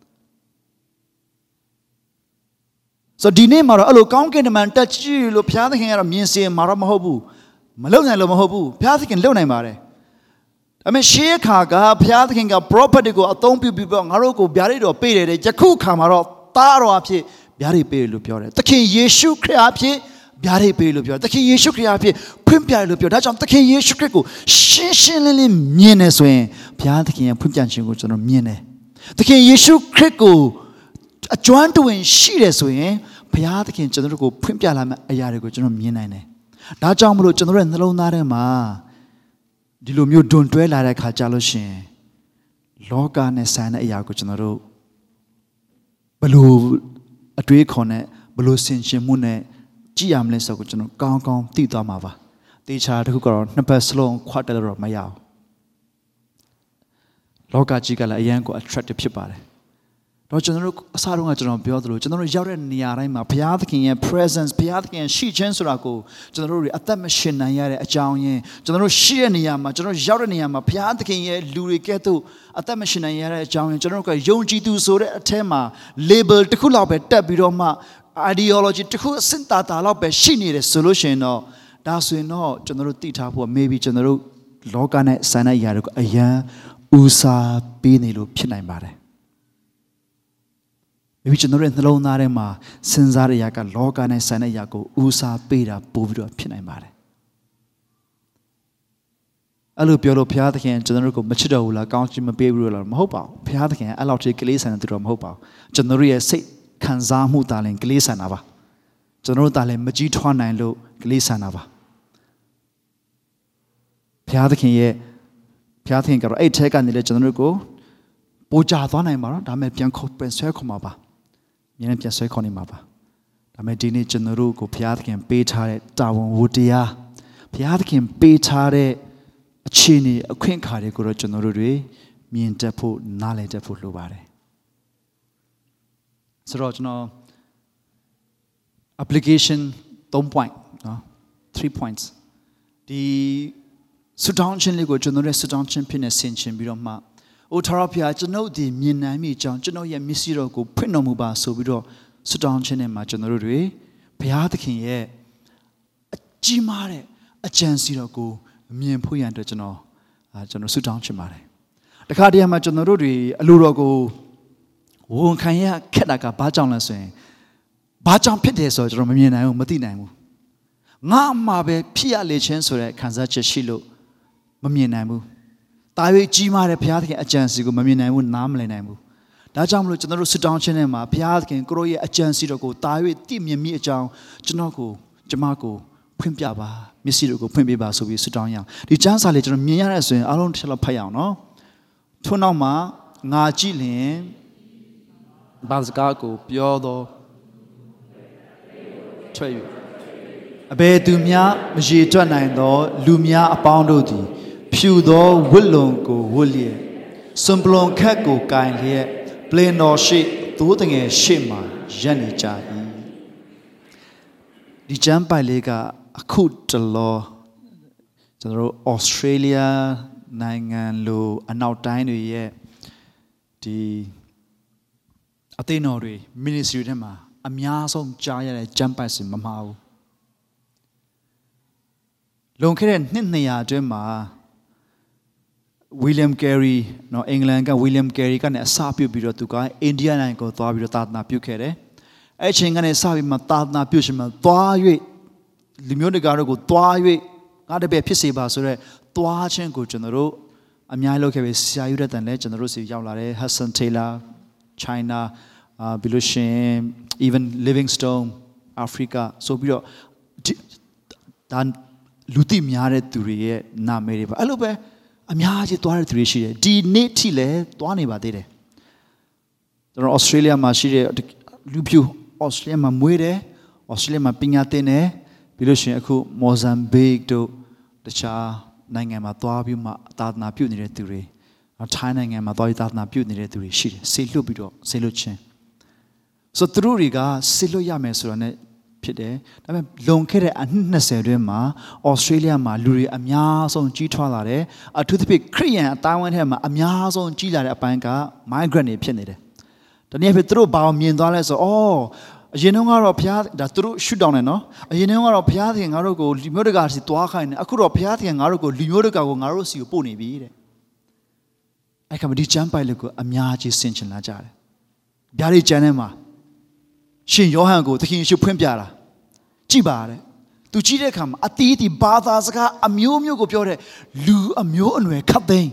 Speaker 1: ဆိုဒီနေ့မှာတော့အဲ့လိုကောင်းကင်တမန်တက်ကြီးလို့ဘုရားသခင်ကတော့မြင်စေမှာတော့မဟုတ်ဘူးမလုံနိုင်လို့မဟုတ်ဘူးဘုရားသခင်လုံနိုင်ပါတယ်ဒါပေမဲ့ရှေးခါကဘုရားသခင်က prophet တွေကိုအသုံးပြုပြီးတော့ငါတို့ကိုဗျာဒိတ်တော်ပေးတယ်တဲ့ယခုခါမှာတော့သားတော်အဖြစ်ဗျာဒိတ်ပေးလို့ပြောတယ်သခင်ယေရှုခရစ်အဖြစ်ဗျာဒိတ်ပေးလို့ပြောတယ်သခင်ယေရှုခရစ်အဖြစ်ဖွင့်ပြလို့ပြောဒါကြောင့်သခင်ယေရှုခရစ်ကိုရှင်းရှင်းလင်းလင်းမြင်နေဆိုရင်ဘုရားသခင်ရဲ့ဖွင့်ပြခြင်းကိုကျွန်တော်မြင်တယ်သခင်ယေရှုခရစ်ကိုအကျွမ်းတဝင်ရှိတယ်ဆိုရင်ဘုရားသခင်ကျွန်တော်တို့ကိုဖွင့်ပြလာမယ့်အရာတွေကိုကျွန်တော်မြင်နိုင်တယ်။ဒါကြောင့်မလို့ကျွန်တော်ရဲ့နှလုံးသားထဲမှာဒီလိုမျိုးဒွန်တွဲလာတဲ့ခါကြလို့ရှိရင်လောကနဲ့ဆိုင်တဲ့အရာကိုကျွန်တော်တို့ဘလို့အတွေးခေါ်နဲ့ဘလို့ဆင်ခြင်မှုနဲ့ကြည့်ရမလဲဆိုတော့ကျွန်တော်ကောင်းကောင်းသိသွားမှာပါ။တေချာတစ်ခုကတော့နှစ်ပတ်စလုံးခွတ်တယ်လို့မရဘူး။လောကကြီးကလည်းအရန်ကို attractive ဖြစ်ပါတယ်တော့ကျွန်တော်တို့အစားတုန်းကကျွန်တော်ပြောသလိုကျွန်တော်တို့ရောက်တဲ့နေရာတိုင်းမှာဘုရားသခင်ရဲ့ presence ဘုရားသခင်ရှိခြင်းဆိုတာကိုကျွန်တော်တို့အသက်မရှင်နိုင်ရတဲ့အကြောင်းရင်းကျွန်တော်တို့ရှိတဲ့နေရာမှာကျွန်တော်ရောက်တဲ့နေရာမှာဘုရားသခင်ရဲ့လူတွေကဲ့သို့အသက်မရှင်နိုင်ရတဲ့အကြောင်းရင်းကျွန်တော်တို့ကယုံကြည်သူဆိုတဲ့အထက်မှာ label တစ်ခုလောက်ပဲတက်ပြီးတော့မှ ideology တစ်ခုအစင်တာတာလောက်ပဲရှိနေတယ်ဆိုလို့ရှိရင်တော့ဒါဆိုရင်တော့ကျွန်တော်တို့သိထားဖို့ maybe ကျွန်တော်တို့လောကနဲ့ဆိုင်တဲ့အရာတွေကိုအရန်ဦးစားပေးနေလို့ဖြစ်နိုင်ပါတယ်maybe ကျွန်တော်ရဲ့နှလုံးသားထဲမှာစဉ်းစားရတဲ့ကလောကနဲ့ဆိုင်တဲ့အရာကိုဦးစားပေးတာပို့ပြီးတော့ဖြစ်နိုင်ပါတယ်အဲ့လိုပြောလို့ဘုရားသခင်ကျွန်တော်တို့ကိုမချစ်တော့ဘူးလားကောင်းချီးမပေးဘူးလားမဟုတ်ပါဘူးဘုရားသခင်အဲ့လောက်ထိကလေးဆန်တဲ့သူတော့မဟုတ်ပါဘူးကျွန်တော်ရဲ့စိတ်ခံစားမှုတာလည်းကလေးဆန်တာပါကျွန်တော်တို့တာလည်းမကြီးထွားနိုင်လို့ကလေးဆန်တာပါဘုရားသခင်ရဲ့ဘုရားသခင်ကတော့အဲ့ထဲကနေလေကျွန်တော်တို့ကိုပိုကြသွားနိုင်ပါတော့ဒါမဲ့ပြန်ခုတ်ပြန်ဆွဲခေါ်မှာပါမြင်ပြန်ဆွဲခေါ်နေမှာပါဒါမဲ့ဒီနေ့ကျွန်တော်တို့ကိုဘုရားသခင်ပေးထားတဲ့တာဝန်ဝတ္တရားဘုရားသခင်ပေးထားတဲ့အခြေအနေအခွင့်အခါတွေကိုတော့ကျွန်တော်တို့တွေမြင်တတ်ဖို့နားလည်တတ်ဖို့လိုပါတယ်ဆိုတော့ကျွန်တော် application three point နော်three points ဒီစတောင်းချင်းလေးကိုကျွန်တော်ရဲ့စတောင်းချင်းဖြစ်နေဆင်ခြင်ပြီးတော့မှအိုထာဝရဘုရားကျွန်ုပ်ဒီမြင်နိုင်မိကြောင်းကျွန်ုပ်ရဲ့မျက်စိတော်ကိုဖွင့်တော်မူပါဆိုပြီးတော့စတောင်းချင်းနဲ့မှာကျွန်တော်တို့တွေဘုရားသခင်ရဲ့အကြီးမားတဲ့အကြံစီတော်ကိုမြင်ဖို့ရန်အတွက်ကျွန်တော်အာကျွန်တော်ဆုတောင်းချင်ပါတယ်တခါတည်းမှာကျွန်တော်တို့တွေအလိုတော်ကိုဝန်ခံရခက်တာကဘာကြောင့်လဲဆိုရင်ဘာကြောင့်ဖြစ်တယ်ဆိုတော့ကျွန်တော်မမြင်နိုင်ဘူးမသိနိုင်ဘူးငါအမှားပဲဖြစ်ရလေခြင်းဆိုတဲ့ခံစားချက်ရှိလို့မမြင်နိုင်ဘူးတာ၍ကြီးမားတဲ့ဘုရားသခင်အကြံစီကိုမမြင်နိုင်ဘူးနားမလည်နိုင်ဘူးဒါကြောင့်မလို့ကျွန်တော်တို့ဆုတောင်းခြင်းနဲ့မှာဘုရားသခင်ကိုရောရဲ့အကြံစီတော်ကိုတာ၍သိမြင်မိအကြောင်းကျွန်တော်ကိုကျမကိုဖွင့်ပြပါမျက်စိတို့ကိုဖွင့်ပြပါဆိုပြီးဆုတောင်းရအောင်ဒီကျမ်းစာလေးကျွန်တော်မြင်ရတဲ့ဆိုရင်အားလုံးတစ်ချက်လောက်ဖတ်ရအောင်နော်ထို့နောက်မှာငါကြည့်လျင်ဘာစကားကိုပြောတော့ထွက်၍အဘယ်သူများမရေတွက်နိုင်သောလူများအပေါင်းတို့သည်ဖြူသောဝတ်လုံကိုဝတ်လျက်စွန်ပလွန်ခက်ကိုကင်လျက်ပလင်တော်ရှိသိုးတငယ်ရှိမှရပ်နေကြ၏ဒီကျမ်းပိုက်လေးကအခုတလောကျွန်တော်တို့ဩစတြေးလျနိုင်ငံလိုအနောက်တိုင်းတွေရဲ့ဒီအသင်းတော်တွေ ministry ထဲမှာအများဆုံးကြားရတဲ့ကျမ်းပိုက်စင်မမှားဘူးလွန်ခဲ့တဲ့နှစ်နှစ်ရာအတွင်းမှာ William Carey နော်အင်္ဂလန်က William Carey ကနေအစပြုပြီးတော့သူကအိန္ဒိယနိုင်ငံကိုသွားပြီးတော့သာသနာပြုခဲ့တယ်အဲ့ချိန်ကနေစပြီးမှသာသနာပြုရှင်မှာသွား၍လူမျိုးတကာတို့ကိုသွား၍ငါတပည့်ဖြစ်စေပါဆိုတော့သွားခြင်းကိုကျွန်တော်တို့အများကြီးလုပ်ခဲ့ပြီဆရာယူတဲ့တန်လဲကျွန်တော်တို့စီရောက်လာတယ် Hudson Taylor China အာဘီလိုရှင် even Livingstone Africa ဆိုပြီးတော့ဒါလူသိများတဲ့သူတွေရဲ့နာမည်တွေပါအဲ့လိုပဲအများကြီးသွားတဲ့သူတွေရှိတယ်ဒီနေ့ထိလည်းသွားနေပါသေးတယ်ကျွန်တော် Australia မှာရှိတဲ့လူပြူ Australia မှာမွေးတယ် Australia မှာပညာသင်တယ်ပြီးလို့ရှိရင်အခု Mozambique တို့တခြားနိုင်ငံမှာသွားပြီးမှသာသနာပြုနေတဲ့သူတွေထိုင်းနိုင်ငံမှာသွားပြီးသာသနာပြုနေတဲ့သူတွေရှိတယ်ဆေလွတ်ပြီးတော့ဆေလွတ်ခြင်းဆိုသူတို့တွေကဆေလွတ်ရမယ်ဆိုတော့ ਨੇ ဖြစ်တယ်ဒါပေမဲ့လွန်ခဲ့တဲ့အနှစ်နှစ်ဆယ်အတွင်းမှာဩစတြေးလျမှာလူတွေအများဆုံးကြီးထွားလာတယ်အထူးသဖြင့်ခရိယန်အတိုင်းအဝန်းထဲမှာအများဆုံးကြီးလာတဲ့အပိုင်းက migrant တွေဖြစ်နေတယ်တနည်းအားဖြင့်သူတို့ဘာမြင်သွားလဲဆိုတော့အရင်တုန်းကတော့ဘုရားဒါသူတို့ရှုတောင်းတယ်နော်အရင်တုန်းကတော့ဘုရားသခင်ငါတို့ကိုလူမျိုးတကာစီသွားခိုင်းတယ်အခုတော့ဘုရားသခင်ငါတို့ကိုလူမျိုးတကာကိုငါတို့စီကိုပို့နေပြီတဲ့အဲ့ခါမှဒီချမ်းပိုက်လက်ကိုအများကြီးဆင်ခြင်လာကြတယ်ဗျာဒိတ်ကျမ်းထဲမှာရှင်ယောဟန်ကိုသခင်ယေရှုဖွင့်ပြတာကြည့်ပါတဲ့သူကြည့်တဲ့အခါမှာအတီးတီဘာသာစကားအမျိုးမျိုးကိုပြောတဲ့လူအမျိုးအနွယ်ခတ်သိမ်း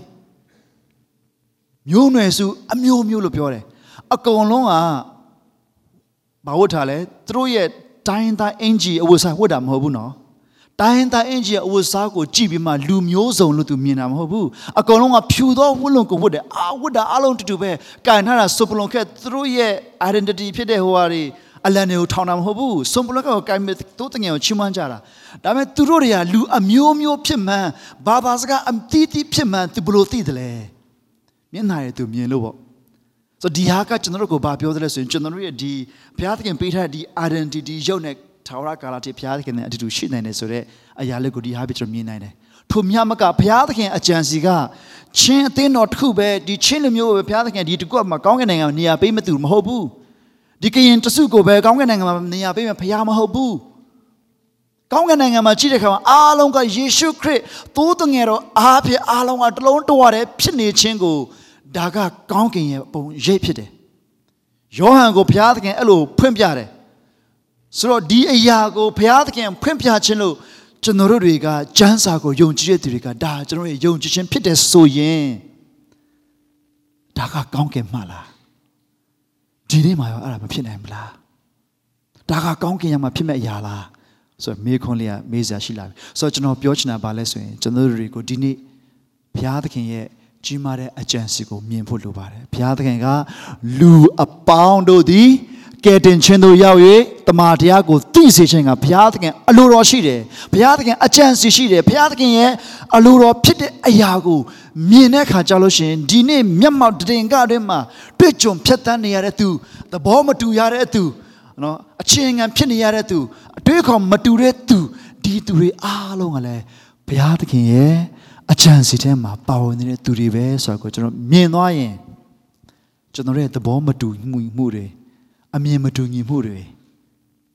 Speaker 1: မျိုးနွယ်စုအမျိုးမျိုးလို့ပြောတယ်အကုန်လုံးကဘာဝတ်ထားလဲသူတို့ရဲ့တိုင်းသားအင်ဂျီအဝတ်စားဝတ်တာမဟုတ်ဘူးနော်တိုင်းသားအင်ဂျီအဝတ်စားကိုကြည့်ပြီးမှလူမျိုးစုံလို့သူမြင်တာမဟုတ်ဘူးအကုန်လုံးကဖြူသောဝတ်လုံကိုဝတ်တယ်အာဝတ်တာအလုံးတူတူပဲကင်ထားတာစုပလုံခက်သူတို့ရဲ့ identity ဖြစ်တဲ့ဟိုဟာတွေအလန်တွေကိုထောင်တာမဟုတ်ဘူးစုံပလုံခက်ကိုကင်မဲ့တိုးတငယ်ကိုချီးမွမ်းကြတာဒါပေမဲ့သူတို့တွေကလူအမျိုးမျိုးဖြစ်မှန်းဘာသာစကားအတီးတီးဖြစ်မှန်းသူဘယ်လိုသိတယ်လဲမျက်နှာရည်သူမြင်လို့ပေါ့ဆိုဒီဟာကကျွန်တော်တို့ကိုဘာပြောသလဲဆိုရင်ကျွန်တော်တို့ရဲ့ဒီဘုရားသခင်ပေးထားတဲ့ဒီ identity ရုပ်နဲ့ထာဝရကာလတိဘုရားသခင်နဲ့အတူတူရှိနိုင်တယ်ဆိုတော့အရာလေးကိုဒီဟာပြကျွန်တော်မြင်နိုင်တယ်ထိုမြတ်မကဘုရားသခင်အကြံစီကချင်းအသင်းတော်တစ်ခုပဲဒီချင်းလူမျိုးပဲဘုရားသခင်ဒီတကွမှာကောင်းကင်နိုင်ငံမှာနေရာပေးမသူမဟုတ်ဘူးဒီကရင်တစုကိုပဲကောင်းကင်နိုင်ငံမှာနေရာပေးမယ်ဘုရားမဟုတ်ဘူးကောင်းကင်နိုင်ငံမှာကြည့်တဲ့အခါမှာအားလုံးကယေရှုခရစ်သိုးတငယ်တော်အားဖြင့်အားလုံးကတလုံးတဝတယ်ဖြစ်နေခြင်းကိုဒါကကောင်းကင်ရဲ့ပုံရိပ်ဖြစ်တယ်ယောဟန်ကိုဘုရားသခင်အဲ့လိုဖွင့်ပြတယ်ဆိုတော့ဒီအရာကိုဘုရားသခင်ဖွင့်ပြခြင်းလို့ကျွန်တော်တို့တွေကကျမ်းစာကိုယုံကြည်တဲ့သူတွေကဒါကျွန်တော်ရဲ့ယုံကြည်ခြင်းဖြစ်တယ်ဆိုရင်ဒါကကောင်းကင်မှလားဒီနေ့မှာရောအဲ့ဒါမဖြစ်နိုင်ဘူးလားဒါကကောင်းကင်ရမှာဖြစ်မဲ့အရာလားဆိုတော့မေးခွန်းလေးကမေးစရာရှိလာပြီဆိုတော့ကျွန်တော်ပြောချင်တာပါလဲဆိုရင်ကျွန်တော်တို့တွေကိုဒီနေ့ဘုရားသခင်ရဲ့ကြီးမားတဲ့အကြံစီကိုမြင်ဖို့လိုပါတယ်ဘုရားသခင်ကလူအပေါင်းတို့သည်ကယ်တင်ခြင်းတို့ရောက်၍တမန်တရားကိုသိစေခြင်းကဘုရားသခင်အလိုတော်ရှိတယ်ဘုရားသခင်အကြံစီရှိတယ်ဘုရားသခင်ရဲ့အလိုတော်ဖြစ်တဲ့အရာကိုမြင်တဲ့အခါကြလို့ရှိရင်ဒီနေ့မျက်မှောက်တည်ငါတွင်မှာတွေ့ကြုံဖြတ်တန်းနေရတဲ့သူသဘောမတူရတဲ့သူနော်အချင်းငံဖြစ်နေရတဲ့သူအတွေးခေါ်မတူတဲ့သူဒီသူတွေအားလုံးကလည်းဘုရားသခင်ရဲ့အကြံစီထဲမှာပါဝင်နေတဲ့သူတွေပဲဆိုတော့ကျွန်တော်မြင်သွားရင်ကျွန်တော်ရဲ့သဘောမတူမှုမှုတွေအမြင်မတူညီမှုတွေ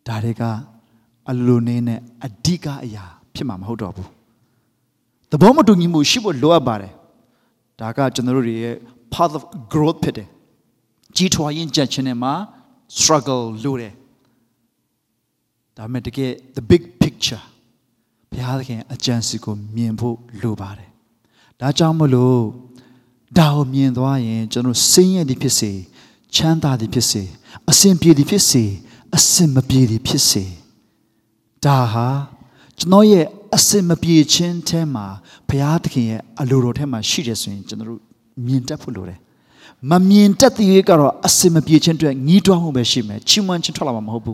Speaker 1: ဒါတွေက အလိုနေနဲ့အဓိကအရာဖြစ်မှာမဟုတ်တော့ဘူးသဘောမတူညီမှုရှိဖို့လိုအပ်ပါတယ်ဒါကကျွန်တော်တို့ရဲ့ path of growth ဖြစ်တယ်ကြီးထွားရင်းကြက်ခြင်းနဲ့မှာ struggle လို့တယ်ဒါပေမဲ့တကယ် the big picture ဘုရားသခင်အကြံစီကိုမြင်ဖို့လိုပါတယ်ဒါကြောင့်မလို့ဒါကိုမြင်သွားရင်ကျွန်တော်စိတ်ရည်သည်ဖြစ်စေချမ်းသာသည်ဖြစ်စေအစဉ်ပြေသည်ဖြစ်စေအစဉ်မပြေသည်ဖြစ်စေဒါဟာကျွန်တော်ရဲ့အစင်မပြေခြင်းထဲမှာဘုရားသခင်ရဲ့အလိုတော်ထဲမှာရှိတယ်ဆိုရင်ကျွန်တော်တို့မြင်တတ်ဖို့လိုတယ်မမြင်တတ်တဲ့ရဲ့ကတော့အစင်မပြေခြင်းအတွက်ငြီးတွားမှုပဲရှိမယ်ချီးမွမ်းခြင်းထွက်လာမှာမဟုတ်ဘူး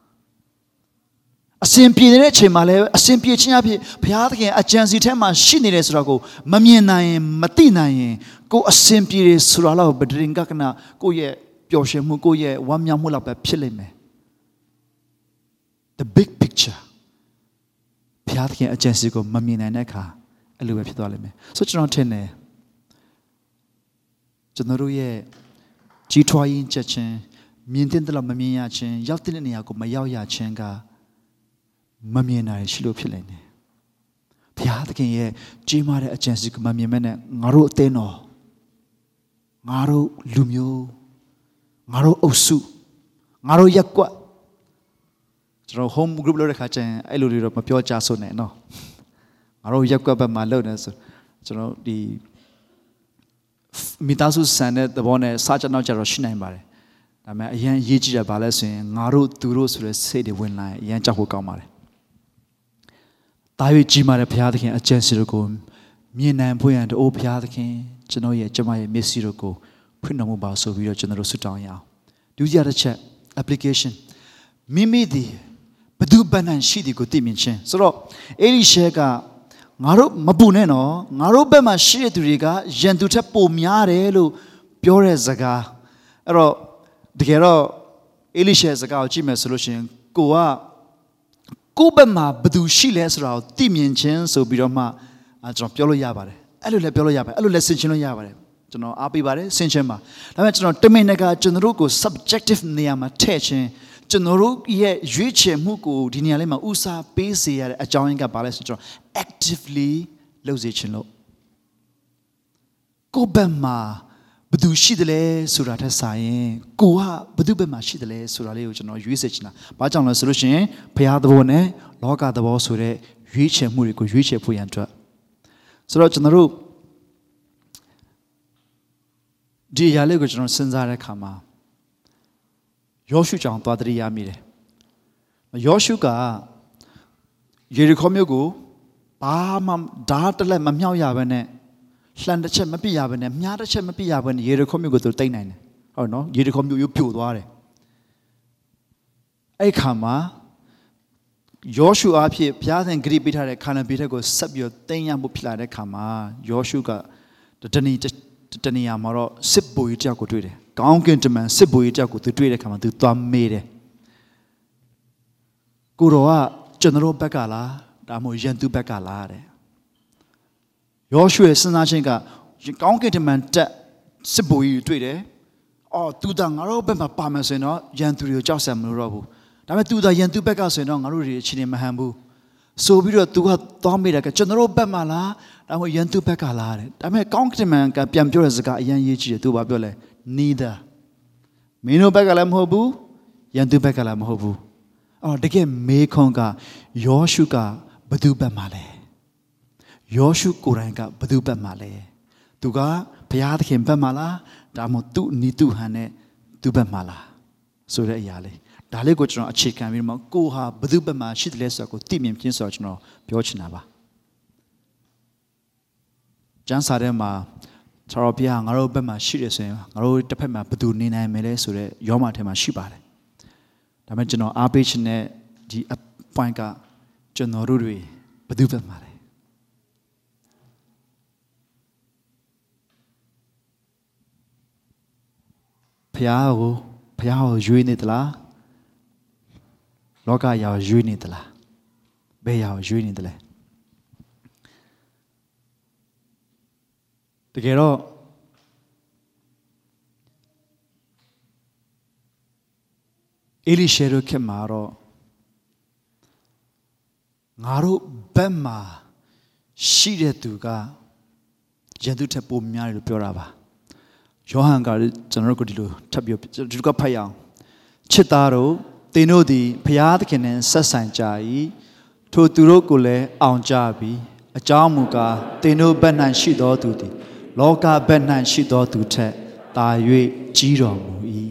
Speaker 1: အစင်ပြေတဲ့အချိန်မှာလည်းအစင်ပြေခြင်းအဖြစ်ဘုရားသခင်အကြံစီထဲမှာရှိနေတယ်ဆိုတော့ကိုမမြင်နိုင်ရင်မသိနိုင်ရင်ကိုအစင်ပြေတယ်ဆိုတာတော့ဗဒရင်ကကနာကိုရဲ့ပျော်ရွှင်မှုကိုရဲ့ဝမ်းမြောက်မှုလောက်ပဲဖြစ်လိမ့်မယ် the big picture ဘုရားသခင်အကြံစီကိုမမြင်နိုင်တဲ့အခါအဲ့လိုပဲဖြစ်သွားလိမ့်မယ်ဆိုကျွန်တော်ထင်တယ်ကျွန်တော်တို့ရဲ့ကြီးထွားရင်ချက်ချင်းမြင်တဲ့လောက်မမြင်ရချင်းရောက်တဲ့နေရာကိုမရောက်ရချင်းကမမြင်နိုင်ရှိလို့ဖြစ်နေတယ်ဘုရားသခင်ရဲ့ကြီးမားတဲ့အကြံစီကိုမမြင်မဲ့နဲ့ငါတို့အသင်းတော်ငါတို့လူမျိုးငါတို့အုပ်စုငါတို့ရက်ကွက်ကျွန်တော် home group လို့တဲ့ခါကျရင်အဲ့လိုတွေတော့မပြောကြဆိုနဲ့နော်ငါတို့ရက်ကွက်ဘက်မှာလုပ်နေဆိုကျွန်တော်ဒီမိသားစုဆန်တဲ့သဘောနဲ့စားကြနောက်ကြတော့ရှိနိုင်ပါတယ်ဒါပေမဲ့အရင်ရေးကြည့်ရပါလဲဆိုရင်ငါတို့သူတို့ဆိုတဲ့စိတ်တွေဝင်လာရင်အရင်ကြောက်ဖို့ကောင်းပါတယ်တာ၍ကြီးမားတဲ့ဘုရားသခင်အကျင့်စီတို့ကိုမြင်နိုင်ဖို့ရန်တို့ဘုရားသခင်ကျွန်တော်ရဲ့ကျမရဲ့မျက်စိတို့ကိုဖွင့်တော်မူပါဆိုပြီးတော့ကျွန်တော်တို့ဆုတောင်းရအောင်ဒုတိယတစ်ချက် application မိမိဒီဘဒုပနန်ရှိဒီကိုသိမြင်ခြင်းဆိုတော့အေလိရှဲကငါတို့မပူနဲ့နော်ငါတို့ဘက်မှာရှိတဲ့သူတွေကယန်သူထက်ပိုများတယ်လို့ပြောတဲ့စကားအဲ့တော့တကယ်တော့အေလိရှဲစကားကိုကြည့်မယ်ဆိုလို့ရှိရင်ကိုကကိုယ့်ဘက်မှာဘသူရှိလဲဆိုတာကိုသိမြင်ခြင်းဆိုပြီးတော့မှကျွန်တော်ပြောလို့ရပါတယ်အဲ့လိုလည်းပြောလို့ရပါတယ်အဲ့လိုလည်းဆင်ခြင်လို့ရပါတယ်ကျွန်တော်အားပေးပါတယ်ဆင်ခြင်ပါဒါပေမဲ့ကျွန်တော်တမင်တကာကျွန်တော်တို့ကို subjective နေရာမှာထည့်ခြင်းကျွန်တော်တို့ရဲ့ရွေးချယ်မှုကိုဒီနေရာလေးမှာဥစားပေးစေရတဲ့အကြောင်းရင်းကဘာလဲဆိုတော့ actively လုပ်စေခြင်းလို့ကိုယ့်ဘက်မှာဘယ်သူရှိတယ်လဲဆိုတာထက်စာရင်ကိုကဘယ်သူဘက်မှာရှိတယ်လဲဆိုတာလေးကိုကျွန်တော်ရွေးစေချင်တာဘာကြောင့်လဲဆိုလို့ရှိရင်ဘုရားသဘောနဲ့လောကသဘောဆိုတဲ့ရွေးချယ်မှုတွေကိုရွေးချယ်ဖို့ရန်အတွက်ဆိုတော့ကျွန်တော်တို့ဒီအရာလေးကိုကျွန်တော်စဉ်းစားတဲ့အခါမှာယောရှုကြောင့်သွားတရိယာမိတယ်ယောရှုကယေရီခေါမြို့ကိုဘာမှဓာတ်တလက်မမြောက်ရဘဲနဲ့လှန်တစ်ချက်မပြစ်ရဘဲနဲ့မြားတစ်ချက်မပြစ်ရဘဲနဲ့ယေရီခေါမြို့ကိုသူတိတ်နိုင်တယ်ဟုတ်နော်ယေရီခေါမြို့ရုပ်ပြိုသွားတယ်အဲ့ခါမှာယောရှုအားဖြင့်ဘုရားသခင်ဂရုပေးထားတဲ့ခါနန်ပြည်ထက်ကိုဆက်ပြီးတိမ်ရမှုဖြစ်လာတဲ့ခါမှာယောရှုကတဏီတဏီယာမှာတော့စစ်ဘိုလ်ကြီးတယောက်ကိုတွေ့တယ်ကောင်းကင်တမန်စစ်ဘိုလ်ကြီးတယောက်ကိုသူတွေ့တဲ့ခါမှာသူသွားမေးတယ်ကိုတော်ကကျွန်တော်ဘက်ကလားဒါမှမဟုတ်ယန်သူဘက်ကလားတဲ့ယောရှုရဲ့စဉ်းစားခြင်းကကောင်းကင်တမန်တက်စစ်ဘိုလ်ကြီးတွေ့တယ်အော်သူကငါတို့ဘက်မှာပါမယ်ဆိုရင်တော့ယန်သူတွေကိုကြောက်စရာမလိုတော့ဘူးဒါပေမဲ့သူကယန်သူဘက်ကဆိုရင်တော့ငါတို့တွေအချင်းချင်းမဟန်ဘူးဆိုပြီးတော့သူကသွားမေးတယ်ကကျွန်တော်ဘက်မှာလားဒါမှမဟုတ်ယန်သူဘက်ကလားတဲ့ဒါပေမဲ့ကောင်းကင်တမန်ကပြန်ပြောတဲ့စကားအရင်ရေးကြည့်တယ်သူကပြောလဲneither မင်းတို့ဘက်ကလည်းမဟုတ်ဘူးယန်သူဘက်ကလည်းမဟုတ်ဘူးအော်တကယ်မေခွန်ကယောရှုကဘသူဘက်မှာလဲယောရှုကိုယ်တိုင်ကဘသူဘက်မှာလဲသူကဘုရားသခင်ဘက်မှာလားဒါမှမဟုတ်သူ့နီသူဟန်နဲ့သူ့ဘက်မှာလားဆိုတဲ့အရာလေးဒါလေးကိုကျွန်တော်အခြေခံပြီးတော့ကိုဟာဘသူဘက်မှာရှိတယ်လဲဆိုတာကိုသိမြင်ခြင်းဆိုတော့ကျွန်တော်ပြောချင်တာပါကျမ်းစာထဲမှာကျွန်တော်ဘုရားငါတို့ဘက်မှာရှိတယ်ဆိုရင်ငါတို့တစ်ဖက်မှာဘသူနေနိုင်မယ်လဲဆိုတဲ့ယောမထဲမှာရှိပါတယ်ဒါပေမဲ့ကျွန်တော်အားပေးခြင်းနဲ့ဒီ point ကကျွန်တော်တို့တွေဘသူဘက်မှာလဲဘုရားကိုဘုရားကိုရွေးနေသလားလောကရာကိုရွေးနေသလားဘယ်ရာကိုရွေးနေသလဲတကယ်တော့အေလိရှဲတို့ခေတ်မှာတော့ ngaro bema shire tuga yadu te po myari lo pyo ra ba Yohan ka janro ko dilo thabyo dilu ka phat yaung chit ta ro tin do di phaya thakhin ne sat sain ja yi tho tu ro ko le aung ja bi a chaung mu ka tin do bat nan shi do tu di loka bat nan shi do tu thet ta yue ji ro mu yi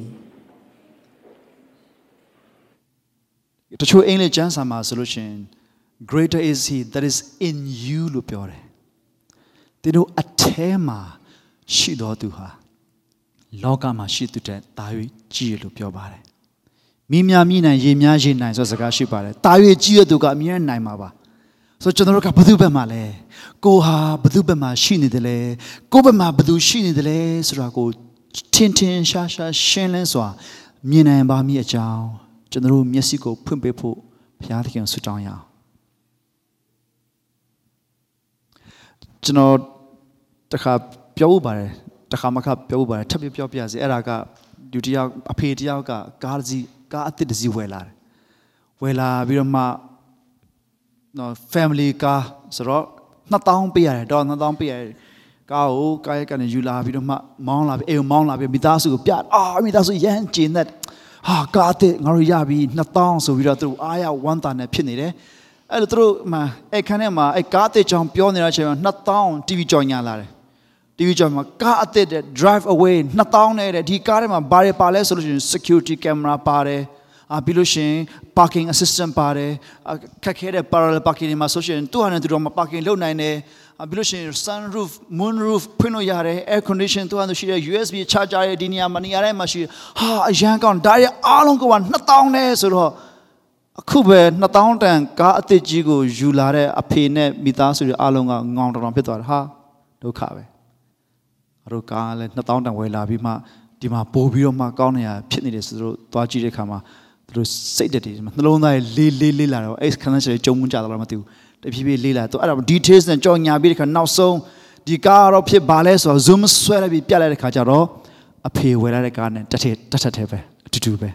Speaker 1: တချို့အင်္ဂလိပ်ကျမ်းစာမှာဆိုလို့ရှိရင် greater is he that is in you လို့ပြောတယ်။ဒီလိုအထဲမှာရှိတော်သူဟာလောကမှာရှိသူတဲ့တာ၍ကြီးရလို့ပြောပါတယ်။မိများမိနိုင်ရေများရေနိုင်ဆိုစကားရှိပါတယ်။တာ၍ကြီးရသူကအမြဲနိုင်မှာပါ။ဆိုကျွန်တော်တို့ကဘယ်သူဘက်မှာလဲ။ကိုဟာဘယ်သူဘက်မှာရှိနေတယ်လဲ။ကိုဘက်မှာဘယ်သူရှိနေတယ်လဲဆိုတာကိုထင်ထင်ရှားရှားရှင်းလင်းစွာမြင်နိုင်ပါမည်အကြောင်း ကျွန်တော်မျက်စိကိုဖွင့်ပေးဖို့ဘုရားသခင်ဆုတောင်းရအောင်ကျွန်တော်တခါပြောဖို့ပါတယ်တခါမှခပြောဖို့ပါတယ်ထပ်ပြပြောပြစေအဲ့ဒါကလူတယောက်အဖေတယောက်ကကားစီကားအသစ်တစ်စီးဝယ်လာတယ်ဝယ်လာပြီးတော့မှနော် family car ဆိုတော့ နှစ်သောင်းပေးရတယ်တော့ နှစ်သောင်းပေးရတယ်ကားကိုကားရဲ့ကနေယူလာပြီးတော့မှမောင်းလာပြီးအိမ်မောင်းလာပြီးမိသားစုကိုပြအာမိသားစုရမ်းကျဉ်တဲ့ ဟာကားတဲ့ငါတို့ရပြီ နှစ်သောင်းဆိုပြီးတော့သူတို့အားရဝမ်းသာနေဖြစ်နေတယ်အဲ့လိုသူတို့မှအဲ့ခန်းထဲမှာအဲ့ကားတဲ့ကြောင်ပြောနေတဲ့အချိန်မှာ နှစ်သောင်း တီဗီ ကြောင်ညာလာတယ် တီဗီ ကြောင်မှာကားအသစ်တဲ့ drive away နှစ်သောင်းနဲ့တဲ့ဒီကားထဲမှာဘာတွေပါလဲဆိုလို့ရှိရင် security camera ပါတယ်အာပြီးလို့ရှိရင် parking assistant ပါတယ်ခက်ခဲတဲ့ parallel parking တွေမှာဆိုရှင်သူ့ဟာနဲ့သူတို့မှာ parking လုပ်နိုင်တယ် ပြီးလို့ရှိရင် sunroof moonroof ဖွင့်လို့ရတယ် air condition သူ့ဟာသူရှိတဲ့ U S B charger ရဲ့ဒီနေရာမှာနေရာတိုင်းမှာရှိဟာအရန်ကောင်းဒါတွေအားလုံးက နှစ်သောင်းနဲ့ဆိုတော့အခုပဲ နှစ်သောင်းတန်ကားအသစ်ကြီးကိုယူလာတဲ့အဖေနဲ့မိသားစုတွေအားလုံးကငေါင်တောင်ဖြစ်သွားတယ်ဟာဒုက္ခပဲအတို့ကားလည်း နှစ်သောင်းတန်ဝယ်လာပြီးမှဒီမှာပို့ပြီးတော့မှကောင်းနေရဖြစ်နေတယ်ဆိုတော့သွားကြည့်တဲ့အခါမှာသူတို့စိတ်တက်တယ်နှလုံးသားလေးလေးလေးလာတော့အဲ့ခဏချက်ကြုံမှုကြတော့မသိဘူး တဖြည်းဖြည်းလေးလာတော့အဲ့ဒါ details နဲ့ကြော်ညာပြီးတဲ့ခါနောက်ဆုံးဒီကားတော့ဖြစ်ပါလဲဆိုတော့ zoom ဆွဲလိုက်ပြီးပြလိုက်တဲ့ခါကျတော့အဖေဝယ်လာတဲ့ကားနဲ့တက်ထက်တက်ထက်ပဲအတူတူပဲ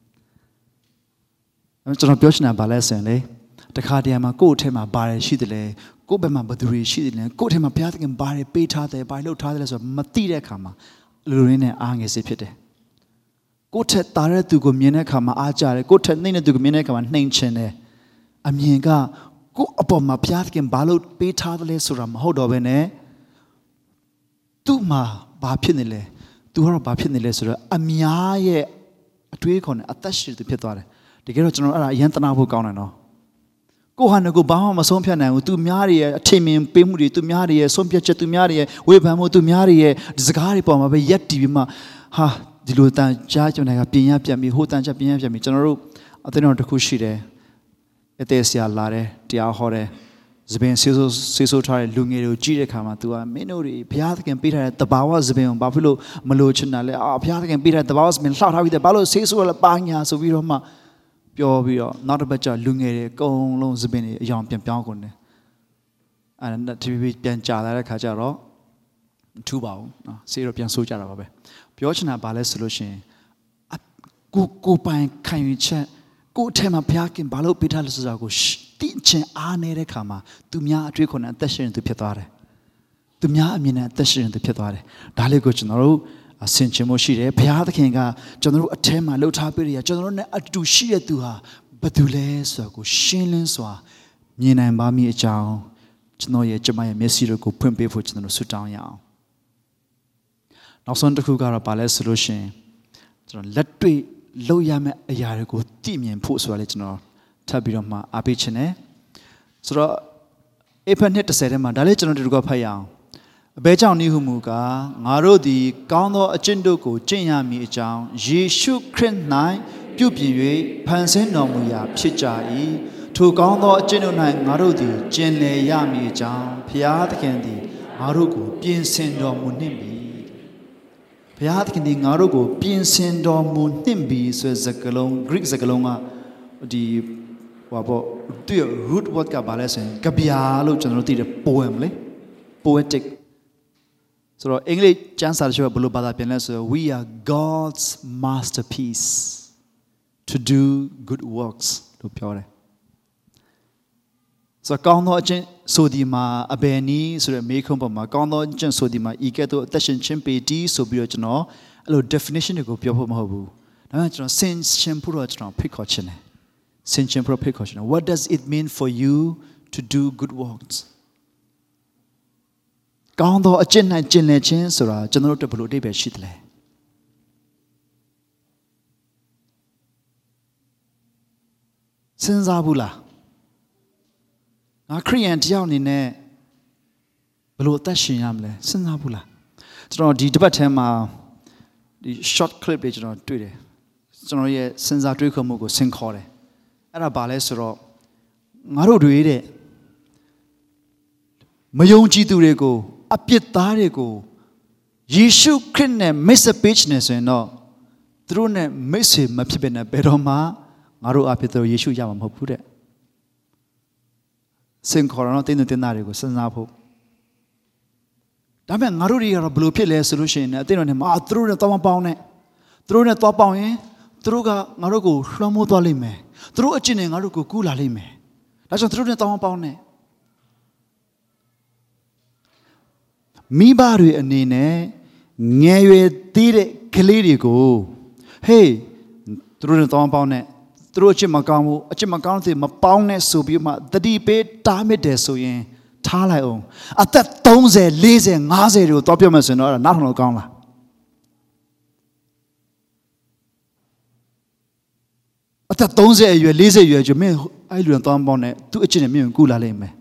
Speaker 1: ကျွန်တော်ပြောချင်တာပါလဲဆိုရင်လေတခါတည်းမှာကိုယ့်အထက်မှာဘာတွေရှိတယ်လဲကိုယ့်ဘက်မှာဘယ်သူတွေရှိတယ်လဲကိုယ့်အထက်မှာဘုရားသခင်ဘာတွေပေးထားတယ်ဘာတွေလုပ်ထားတယ်လဲဆိုတော့မသိတဲ့အခါမှာလူလူရင်းနဲ့အားငယ်စေဖြစ်တယ်ကိုယ့်ထက်တာတဲ့သူကိုမြင်တဲ့အခါမှာအားကြတယ်ကိုယ့်ထက်နှိမ့်တဲ့သူကိုမြင်တဲ့အခါမှာနှိမ့်ချင်တယ်အမြင်က ကိုအပေါ်မှာဘုရားသခင်ဘာလို့ပေးထားတယ်လဲဆိုတာမဟုတ်တော့ဘဲနဲ့သူ့မှာဘာဖြစ်နေလဲသူကတော့ဘာဖြစ်နေလဲဆိုတော့အများရဲ့အတွေးခေါ်နဲ့အသက်ရှင်သူဖြစ်သွားတယ်တကယ်တော့ကျွန်တော်အဲ့ဒါအယံတနာဖို့ကောင်းတယ်နော်ကိုဟာနဲ့ကိုဘာမှမဆုံးဖြတ်နိုင်ဘူးသူများတွေရဲ့အထင်မြင်ပေးမှုတွေသူများတွေရဲ့ဆုံးဖြတ်ချက်သူများတွေရဲ့ဝေဖန်မှုသူများတွေရဲ့စကားတွေပေါ်မှာပဲရက်တီးပြီးမှဟာဒီလိုတန်ကြားကျွန်တော်ကပြင်ရပြန်ပြီးဟိုတန်ချက်ပြင်ရပြန်ပြီးကျွန်တော်တို့အသင်းတော်တစ်ခုရှိတယ်အသေးစရာလာတယ်တရားဟောတယ်သပင်ဆေးဆိုးဆေးဆိုးထားတဲ့လူငယ်တွေကိုကြည့်တဲ့အခါမှာ तू ကမင်းတို့တွေဘုရားသခင်ပေးထားတဲ့တဘာဝသပင်ကိုဘာဖြစ်လို့မလို့ချင်တာလဲအာဘုရားသခင်ပေးထားတဲ့တဘာဝသပင်လှောက်ထားပြီးတယ်ဘာလို့ဆေးဆိုးလဲပါညာဆိုပြီးတော့မှပြောပြီးတော့နောက်တစ်ပတ်ကျလူငယ်တွေအကုန်လုံးသပင်တွေအယောင်ပြန်ပြောင်းကုန်တယ်အဲ့ဒါ T V ပြန်ကြာလာတဲ့ခါကျတော့ထူပါဘူးနော်ဆေးတော့ပြန်ဆိုးကြတာပါပဲပြောချင်တာဘာလဲဆိုလို့ရှိရင်ကိုကိုပိုင်ခံယူချက်ကိုအထက်မှာဘုရားခင်ဘာလို့ပေးထားလဲဆိုတာကိုတိကျင်အားနေတဲ့ခါမှာသူများအတွေ့အကြုံနဲ့အသက်ရှင်သူဖြစ်သွားတယ်။သူများအမြင်နဲ့အသက်ရှင်သူဖြစ်သွားတယ်။ဒါလေးကိုကျွန်တော်တို့ဆင်ခြင်မှုရှိတယ်။ဘုရားသခင်ကကျွန်တော်တို့အထက်မှာလှုပ်ထားပေးရကျွန်တော်တို့နဲ့အတူရှိတဲ့သူဟာဘယ်သူလဲဆိုတာကိုရှင်းလင်းစွာမြင်နိုင်ပါမည်အကြောင်းကျွန်တော်ရဲ့ကျမရဲ့မျက်စိတို့ကိုဖွင့်ပေးဖို့ကျွန်တော်တို့ဆုတောင်းရအောင်။နောက်ဆုံးတစ်ခုကတော့ဘာလဲဆိုလို့ရှိရင်ကျွန်တော်လက်တွေ့လောက်ရမယ့်အရာတွေကိုသိမြင်ဖို့ဆိုတာလေကျွန်တော်ထပ်ပြီးတော့မှအားပေးခြင်းနဲ့ဆိုတော့အေဖက်နှစ်တစ်ဆယ်ထဲမှာဒါလေးကျွန်တော်တို့ကဖတ်ရအောင်အဘဲကြောင့်ဤဟုမူကားငါတို့သည်ကောင်းသောအကျင့်တို့ကိုကျင့်ရမည်အကြောင်းယေရှုခရစ်၌ပြုပြင်၍ဖန်ဆင်းတော်မူရာဖြစ်ကြ၏ထိုကောင်းသောအကျင့်တို့၌ငါတို့သည်ကျင့်လည်ရမည်အကြောင်းဘုရားသခင်သည်ငါတို့ကိုပြင်ဆင်တော်မူနှင့်ပြီဘုရားသခင်ဒီငါတို့ကိုပြင်ဆင်တော်မူနှင့်ပြီဆိုတဲ့စကားလုံး Greek စကားလုံးကဒီဟောပေါ့သူ root word ကဘာလဲဆိုရင်ကဗျာလို့ကျွန်တော်တို့သိတယ် poem လေ poetic ဆိုတော့အင်္ဂလိပ်ကျမ်းစာတစ်ချို့ဘယ်လိုဘာသာပြန်လဲဆိုတော့ we are God's masterpiece to do good works လို့ပြောတယ်ဆိုကောင်းသောအကျင့်ဆိုဒီမှာအဘယ်နည်းဆိုတဲ့မေးခွန်းပေါ်မှာကောင်းသောအကျင့်ဆိုဒီမှာဤကဲ့သို့အသက်ရှင်ခြင်းပေတည်းဆိုပြီးတော့ကျွန်တော်အဲ့လို definition တွေကိုပြောဖို့မဟုတ်ဘူးဒါပေမဲ့ကျွန်တော် sin ရှင်ဖို့တော့ကျွန်တော်ဖိတ်ခေါ်ခြင်းတယ် sin ရှင်ဖို့ဖိတ်ခေါ်ခြင်းတယ် what does it mean for you to do good works ကောင်းသောအကျင့်၌ကျင့်လည်ခြင်းဆိုတာကျွန်တော်တို့ဘယ်လိုအဓိပ္ပာယ်ရှိသလဲစဉ်းစားဘူးလားငါခရိယန်တယောက်အနေနဲ့ဘယ်လိုအသက်ရှင်ရမလဲစဉ်းစားဘူးလားကျွန်တော်ဒီတစ်ပတ်ထဲမှာဒီ short clip တွေကျွန်တော်တွေ့တယ်ကျွန်တော်ရဲ့စဉ်းစားတွေးခေါ်မှုကိုဆင်ခေါ်တယ်အဲ့ဒါဘာလဲဆိုတော့ငါတို့တွေတဲ့မယုံကြည်သူတွေကိုအပြစ်သားတွေကိုယေရှုခရစ်နဲ့မိတ်ဆက်ပေးနေဆိုရင်တော့သူတို့နဲ့မိတ်ဆွေမဖြစ်ဘဲနဲ့ဘယ်တော့မှငါတို့အပြစ်တို့ယေရှုရမှာမဟုတ်ဘူးတဲ့စင်ခေါ်တော့တင်းတင်းသားတွေကိုစဉ်းစားဖို့ဒါပေမဲ့ငါတို့တွေကတော့ဘယ်လိုဖြစ်လဲဆိုလို့ရှိရင်လည်းအတင်းတော်နဲ့မသူတို့နဲ့သွားမပေါင်းနဲ့သူတို့နဲ့သွားပေါင်းရင်သူတို့ကငါတို့ကိုလွှမ်းမိုးသွားလိမ့်မယ်သူတို့အကျင့်နဲ့ငါတို့ကိုကူးလာလိမ့်မယ်ဒါကြောင့်သူတို့နဲ့သွားမပေါင်းနဲ့မိဘတွေအနေနဲ့ငယ်ရွယ်သေးတဲ့ကလေးတွေကိုဟေးသူတို့နဲ့သွားမပေါင်းနဲ့သူတို့အချစ်မကောင်းဘူးအချစ်မကောင်းတဲ့မပေါင်းနဲ့ဆိုပြီးမှတတိပေးတားမြစ်တယ်ဆိုရင်ထားလိုက်အောင်အသက်သုံးဆယ်လေးဆယ်ငါးဆယ်တွေကိုတော့ပြောမယ်ဆိုရင်တော့နောက်ထောင်တော့ကောင်းလားအသက်သုံးဆယ်အရွယ်လေးဆယ်အရွယ်ကျမင်းအဲ့လူတွေတော့ပေါင်းနဲ့သူ့အချစ်နဲ့မင်းကိုကူလာလိမ့်မယ်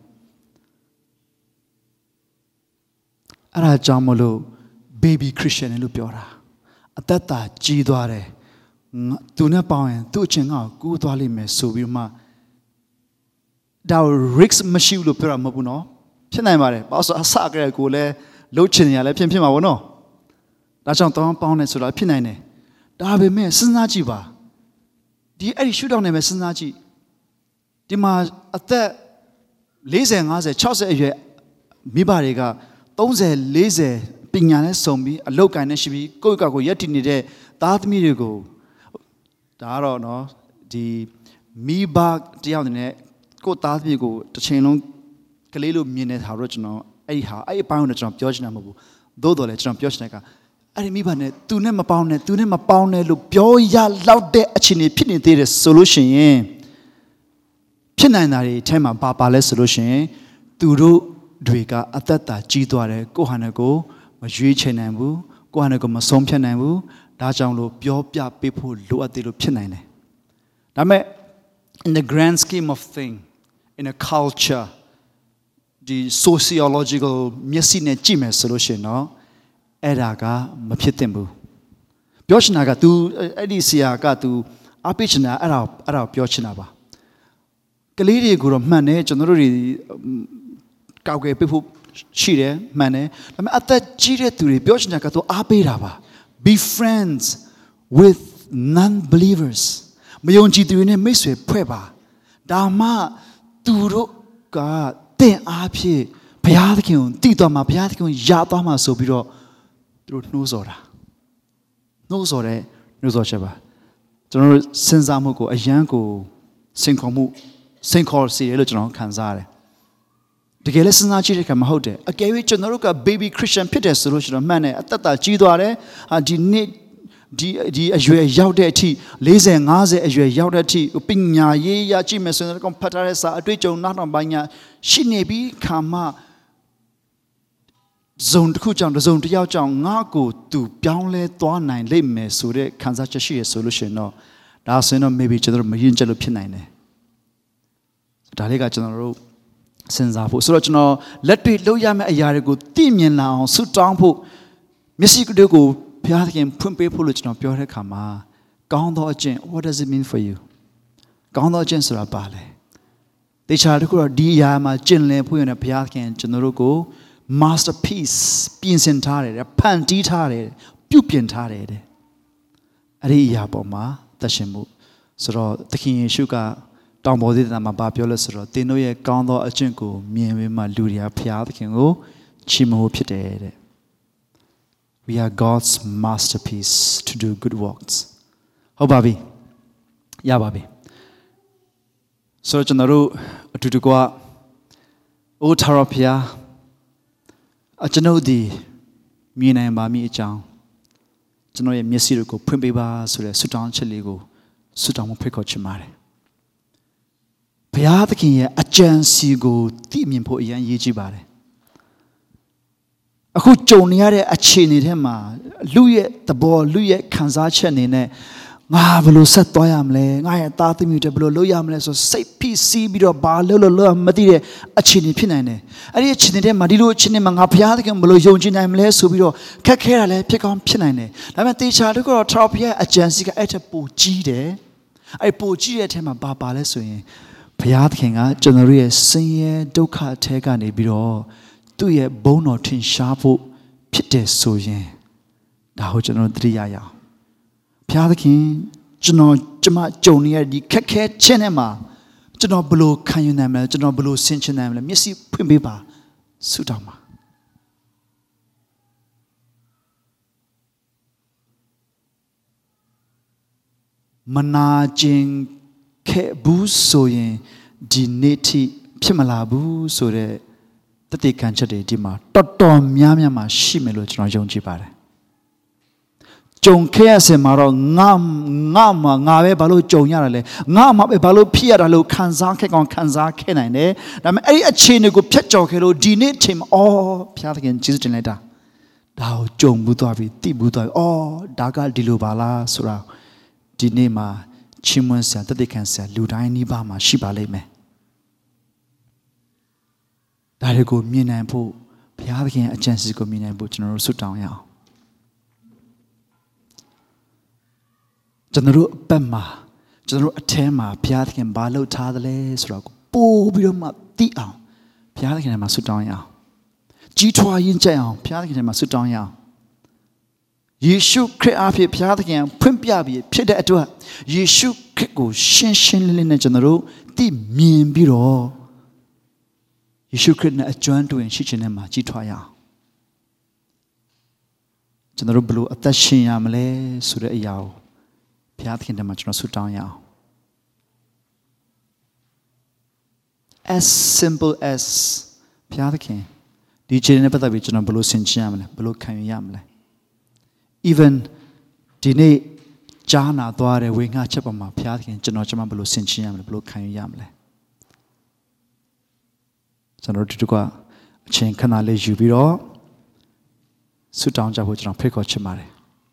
Speaker 1: အဲ့ဒါကြောင့်မလို့ baby Christian လို့ပြောတာအသက်တာကြီးသွားတယ်သူနဲ့ပေါင်းရင်သူ့အချင်းကကူးသွားလိမ့်မယ်ဆိုပြီးမှဒါ risk မရှိဘူးလို့ပြောတာမဟုတ်ဘူးနော်ဖြစ်နိုင်ပါတယ်ဘာလို့ဆိုအစကတည်းကကိုလည်းလှုပ်ချင်ရလဲဖြစ်ဖြစ်မှာပေါ့နော်ဒါကြောင့်တောင်းပေါင်းနေဆိုတာဖြစ်နိုင်တယ်ဒါပေမဲ့စဉ်းစားကြည့်ပါဒီအဲ့ဒီရှုထောင့်နဲ့ပဲစဉ်းစားကြည့်ဒီမှာအသက်လေးဆယ်ငါးဆယ်ခြောက်ဆယ်အရွယ်မိဘတွေကသုံးဆယ်လေးဆယ်ပညာနဲ့စုံပြီးအလောက်ကန်နဲ့ရှိပြီးကိုယ့်ကောက်ကိုရက်တည်နေတဲ့သားသမီးတွေကိုဒါကတော့နော်ဒီမိဘတယောက်နဲ့ကိုသားသမီးကိုတစ်ချိန်လုံးကလေးလိုမြင်နေတာတော့ကျွန်တော်အဲ့ဒီဟာအဲ့ဒီအပိုင်းကိုကျွန်တော်ပြောချင်တာမဟုတ်ဘူးသို့တော်လည်းကျွန်တော်ပြောချင်တာကအဲ့ဒီမိဘနဲ့သူနဲ့မပေါင်းနဲ့သူနဲ့မပေါင်းနဲ့လို့ပြောရလောက်တဲ့အခြေအနေဖြစ်နေသေးတယ်ဆိုလို့ရှိရင်ဖြစ်နိုင်တာတွေအထက်မှာပါပါလဲဆိုလို့ရှိရင်သူတို့တွေကအသက်တာကြီးသွားတယ်ကိုဟာနဲ့ကိုမရွေးချယ်နိုင်ဘူးကိုဟာနဲ့ကိုမဆုံးဖြတ်နိုင်ဘူးဒါကြောင့်လို့ပြောပြပေးဖို့လိုအပ်တယ်လို့ဖြစ်နိုင်တယ်ဒါပေမဲ့ in the grand scheme of thing in a culture ဒီ sociological မျက်စိနဲ့ကြည့်မယ်ဆိုလို့ရှိရင်တော့အဲ့ဒါကမဖြစ်သင့်ဘူးပြောချင်တာက तू အဲ့ဒီဆရာက तू အပိချနာအဲ့ဒါအဲ့ဒါပြောချင်တာပါကလေးတွေကိုတော့မှန်တယ်ကျွန်တော်တို့တွေကောက်ကယ်ပေးဖို့ရှိတယ်မှန်တယ်ဒါပေမဲ့အသက်ကြီးတဲ့သူတွေပြောချင်တာက तू အားပေးတာပါbe friends with non-believers မယုံကြည်သူတွေနဲ့မိတ်ဆွေဖွဲ့ပါဒါမှသူတို့ကတင့်အားဖြင့်ဘုရားသခင်ကိုတည်သွားမှာဘုရားသခင်ကိုယာသွားမှာဆိုပြီးတော့သူတို့နှိုးဆော်တာနှိုးဆော်တဲ့နှိုးဆော်ချက်ပါကျွန်တော်တို့စဉ်းစားမှုကိုအယံကိုစင်ခေါ်မှုစင်ခေါ်စီတယ်လို့ကျွန်တော်ခံစားရတယ်တကယ်လည်းစဉ်းစားကြည့်တဲ့အခါမဟုတ်တယ်အကယ်၍ကျွန်တော်တို့က baby Christian ဖြစ်တယ်ဆိုလို့ရှိရင်မှန်တယ်အသက်တာကြီးသွားတယ်ဟာဒီနေ့ဒီဒီအရွယ်ရောက်တဲ့အထိလေးဆယ်ငါးဆယ်အရွယ်ရောက်တဲ့အထိပညာရေးရကြည့်မယ်ဆိုရင်တော့ဖတ်ထားတဲ့စာအတွေ့အကြုံနောက်နောက်ပိုင်းညာရှိနေပြီးခါမှဇုံတစ်ခုကြောင့်ဇုံတစ်ယောက်ကြောင့်ငါ့ကိုသူပြောင်းလဲသွားနိုင်လိမ့်မယ်ဆိုတဲ့ခံစားချက်ရှိရဆိုလို့ရှိရင်တော့ဒါဆိုရင်တော့ maybe ကျွန်တော်တို့မယဉ်ကျေးလို့ဖြစ်နိုင်တယ်ဒါလေးကကျွန်တော်တို့စဉ်းစားဖို့ဆိုတော့ကျွန်တော်လက်တွေ့လုပ်ရမယ့်အရာတွေကိုသိမြင်လာအောင်ဆုတောင်းဖို့မျက်စိတွေကိုဘုရားသခင်ဖွင့်ပေးဖို့လို့ကျွန်တော်ပြောတဲ့အခါမှာကောင်းသောအကျင့် what does it mean for you ကောင်းသောအကျင့်ဆိုတာဘာလဲတေချာတခုတော့ဒီအရာမှာကျင့်လည်ဖို့ရတဲ့ဘုရားသခင်ကျွန်တော်တို့ကို masterpiece ပြင်ဆင်ထားတယ်ဖန်တီးထားတယ်ပြုပြင်ထားတယ်တဲ့အဲ့ဒီအရာပေါ်မှာသက်ရှင်မှုဆိုတော့သခင်ယေရှုကတောင်ပေါ်သေးတယ်မှာဘာပြောလဲဆိုတော့သင်တို့ရဲ့ကောင်းသောအကျင့်ကိုမြင်ပြီးမှလူတွေကဘုရားသခင်ကိုချီးမွမ်းဖြစ်တယ်တဲ့ we are God's masterpiece to do good works ဟုတ်ပါပြီရပါပြီဆိုတော့ကျွန်တော်တို့အတူတူကအိုထာဝရဘုရားအကျွန်ုပ်ဒီမြင်နိုင်ပါမည်အကြောင်းကျွန်တော်ရဲ့မျက်စိတွေကိုဖွင့်ပေးပါဆိုတဲ့ဆုတောင်းချက်လေးကိုဆုတောင်းမှုဖိတ်ခေါ်ချင်ပါတယ်ဘုရားသခင်ရဲ့အကြံစီကိုသိမြင်ဖို့အရန်ရည်ကြီးပါတယ်အခုကြုံနေရတဲ့အခြေအနေထဲမှာလူရဲ့သဘောလူရဲ့ခံစားချက်အနေနဲ့ငါဘယ်လိုဆက်သွားရမလဲငါရဲ့သားသမီးတွေဘယ်လိုလုပ်ရမလဲဆိုစိတ်ဖိစီးပြီးတော့ဘာလုပ်လို့လုပ်မသိတဲ့အခြေအနေဖြစ်နိုင်တယ်အဲ့ဒီအခြေအနေထဲမှာဒီလိုအခြေအနေမှာငါဘုရားသခင်ဘယ်လိုယုံကြည်နိုင်မလဲဆိုပြီးတော့ခက်ခဲတာလည်းဖြစ်ကောင်းဖြစ်နိုင်တယ်ဒါပေမဲ့တေချာတို့ကတော့ထာဝရဘုရားအကြံစီကအဲ့ထက်ပိုကြီးတယ်အဲ့ပိုကြီးတဲ့အထက်မှာဘာပါလဲဆိုရင်ဘုရားသခင်ကကျွန်တော်ရဲ့ဆင်းရဲဒုက္ခအထဲကနေပြီးတော့သူ့ရဲ့ဘုန်းတော်ထင်ရှားဖို့ဖြစ်တယ်ဆိုရင်ဒါကိုကျွန်တော်သတိရရအောင်ဘုရားသခင်ကျွန်တော်ကျမကြုံနေရဒီခက်ခဲခြင်းထဲမှာကျွန်တော်ဘယ်လိုခံယူနိုင်မလဲကျွန်တော်ဘယ်လိုဆင်ခြင်နိုင်မလဲမျက်စိဖွင့်ပေးပါဆုတောင်းပါမနာကျင်ခဲ့ဘူးဆိုရင်ဒီနေ့ထိဖြစ်မလာဘူးဆိုတဲ့တတိကံချက်တွေဒီမှာတော်တော်များများမှာရှိမယ်လို့ကျွန်တော်ယုံကြည်ပါတယ်ကြုံခဲ့ရစင်မှာတော့ငါငါမှာငါပဲဘာလို့ကြုံရတာလဲငါမှာပဲဘာလို့ဖြစ်ရတာလို့ခံစားခဲ့ကောင်ခံစားခဲ့နိုင်တယ်ဒါပေမဲ့အဲ့ဒီအခြေအနေကိုဖျက်ကျော်ခဲ့လို့ဒီနေ့ချိန်မှာအော်ဘုရားသခင်ကျေးဇူးတင်လိုက်တာဒါကိုကြုံဘူးသွားပြီသိဘူးသွားပြီအော်ဒါကဒီလိုပါလားဆိုတာဒီနေ့မှာချီးမွမ်းစရာတသက်ခံစရာလူတိုင်းနှိပါမှာရှိပါလိမ့်မယ်ဒါတွေကိုမြင်နိုင်ဖို့ဘုရားသခင်အကြံစီကိုမြင်နိုင်ဖို့ကျွန်တော်တို့ဆုတောင်းရအောင်ကျွန်တော်တို့အပတ်မှာကျွန်တော်တို့အထဲမှာဘုရားသခင်ဘာလုပ်ထားသလဲဆိုတော့ပို့ပြီးတော့မှသိအောင်ဘုရားသခင်ထဲမှာဆုတောင်းရအောင်ကြီးထွားရင်ကြအောင်ဘုရားသခင်ထဲမှာဆုတောင်းရအောင်ယေရှုခရစ်အားဖြင့်ဘုရားသခင်ဖွင့်ပြပြီးဖြစ်တဲ့အတွက်ယေရှုခရစ်ကိုရှင်းရှင်းလင်းလင်းနဲ့ကျွန်တော်တို့သိမြင်ပြီးတော့ယေရှုခရစ်နဲ့အကျွမ်းတူရင်ရှိခြင်းနဲ့မှာကြီးထွားရအောင်ကျွန်တော်တို့ဘယ်လိုအသက်ရှင်ရမလဲဆိုတဲ့အရာကိုဘုရားသခင်ထဲမှာကျွန်တော်ဆုတောင်းရအောင် as simple as ဘုရားသခင်ဒီခြေနဲ့ပတ်သက်ပြီးကျွန်တော်ဘယ်လိုဆင်ခြင်ရမလဲဘယ်လိုခံယူရမလဲ even ဒီနေ့ကြားနာသွားတဲ့ဝေငှချက်ပေါ်မှာဘုရားသခင်ကျွန်တော်ကျွန်မဘယ်လိုဆင်ခြင်ရမလဲဘယ်လိုခံယူရမလဲကျွန်တော်တို့ကအချိန်ခဏလေးယူပြီးတော့ဆုတောင်းကြဖို့ကျွန်တော်ဖိတ်ခေါ်ချင်ပါတယ်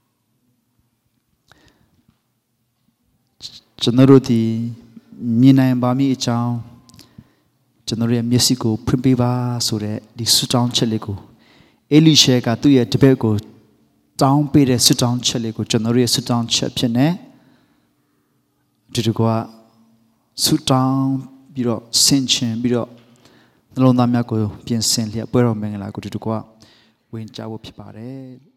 Speaker 1: ကျွန်တော်တို့ဒီမြင်နိုင်ပါမည်အကြောင်းကျွန်တော်ရဲ့မျက်စိကိုဖွင့်ပေးပါဆိုတဲ့ဒီဆုတောင်းချက်လေးကိုအေလိရှဲကသူ့ရဲ့တပည့်ကိုတောင်းပေးတဲ့ဆုတောင်းချက်လေးကိုကျွန်တော်ရဲ့ဆုတောင်းချက်ဖြစ်နေဒီတကွာဆုတောင်းပြီးတော့ဆင်ခြင်ပြီးတော့နှလုံးသားများကိုပြင်ဆင်လျက်ပွဲတော်မင်္ဂလာကိုဒီတကွာဝင်ကြဖို့ဖြစ်ပါတယ်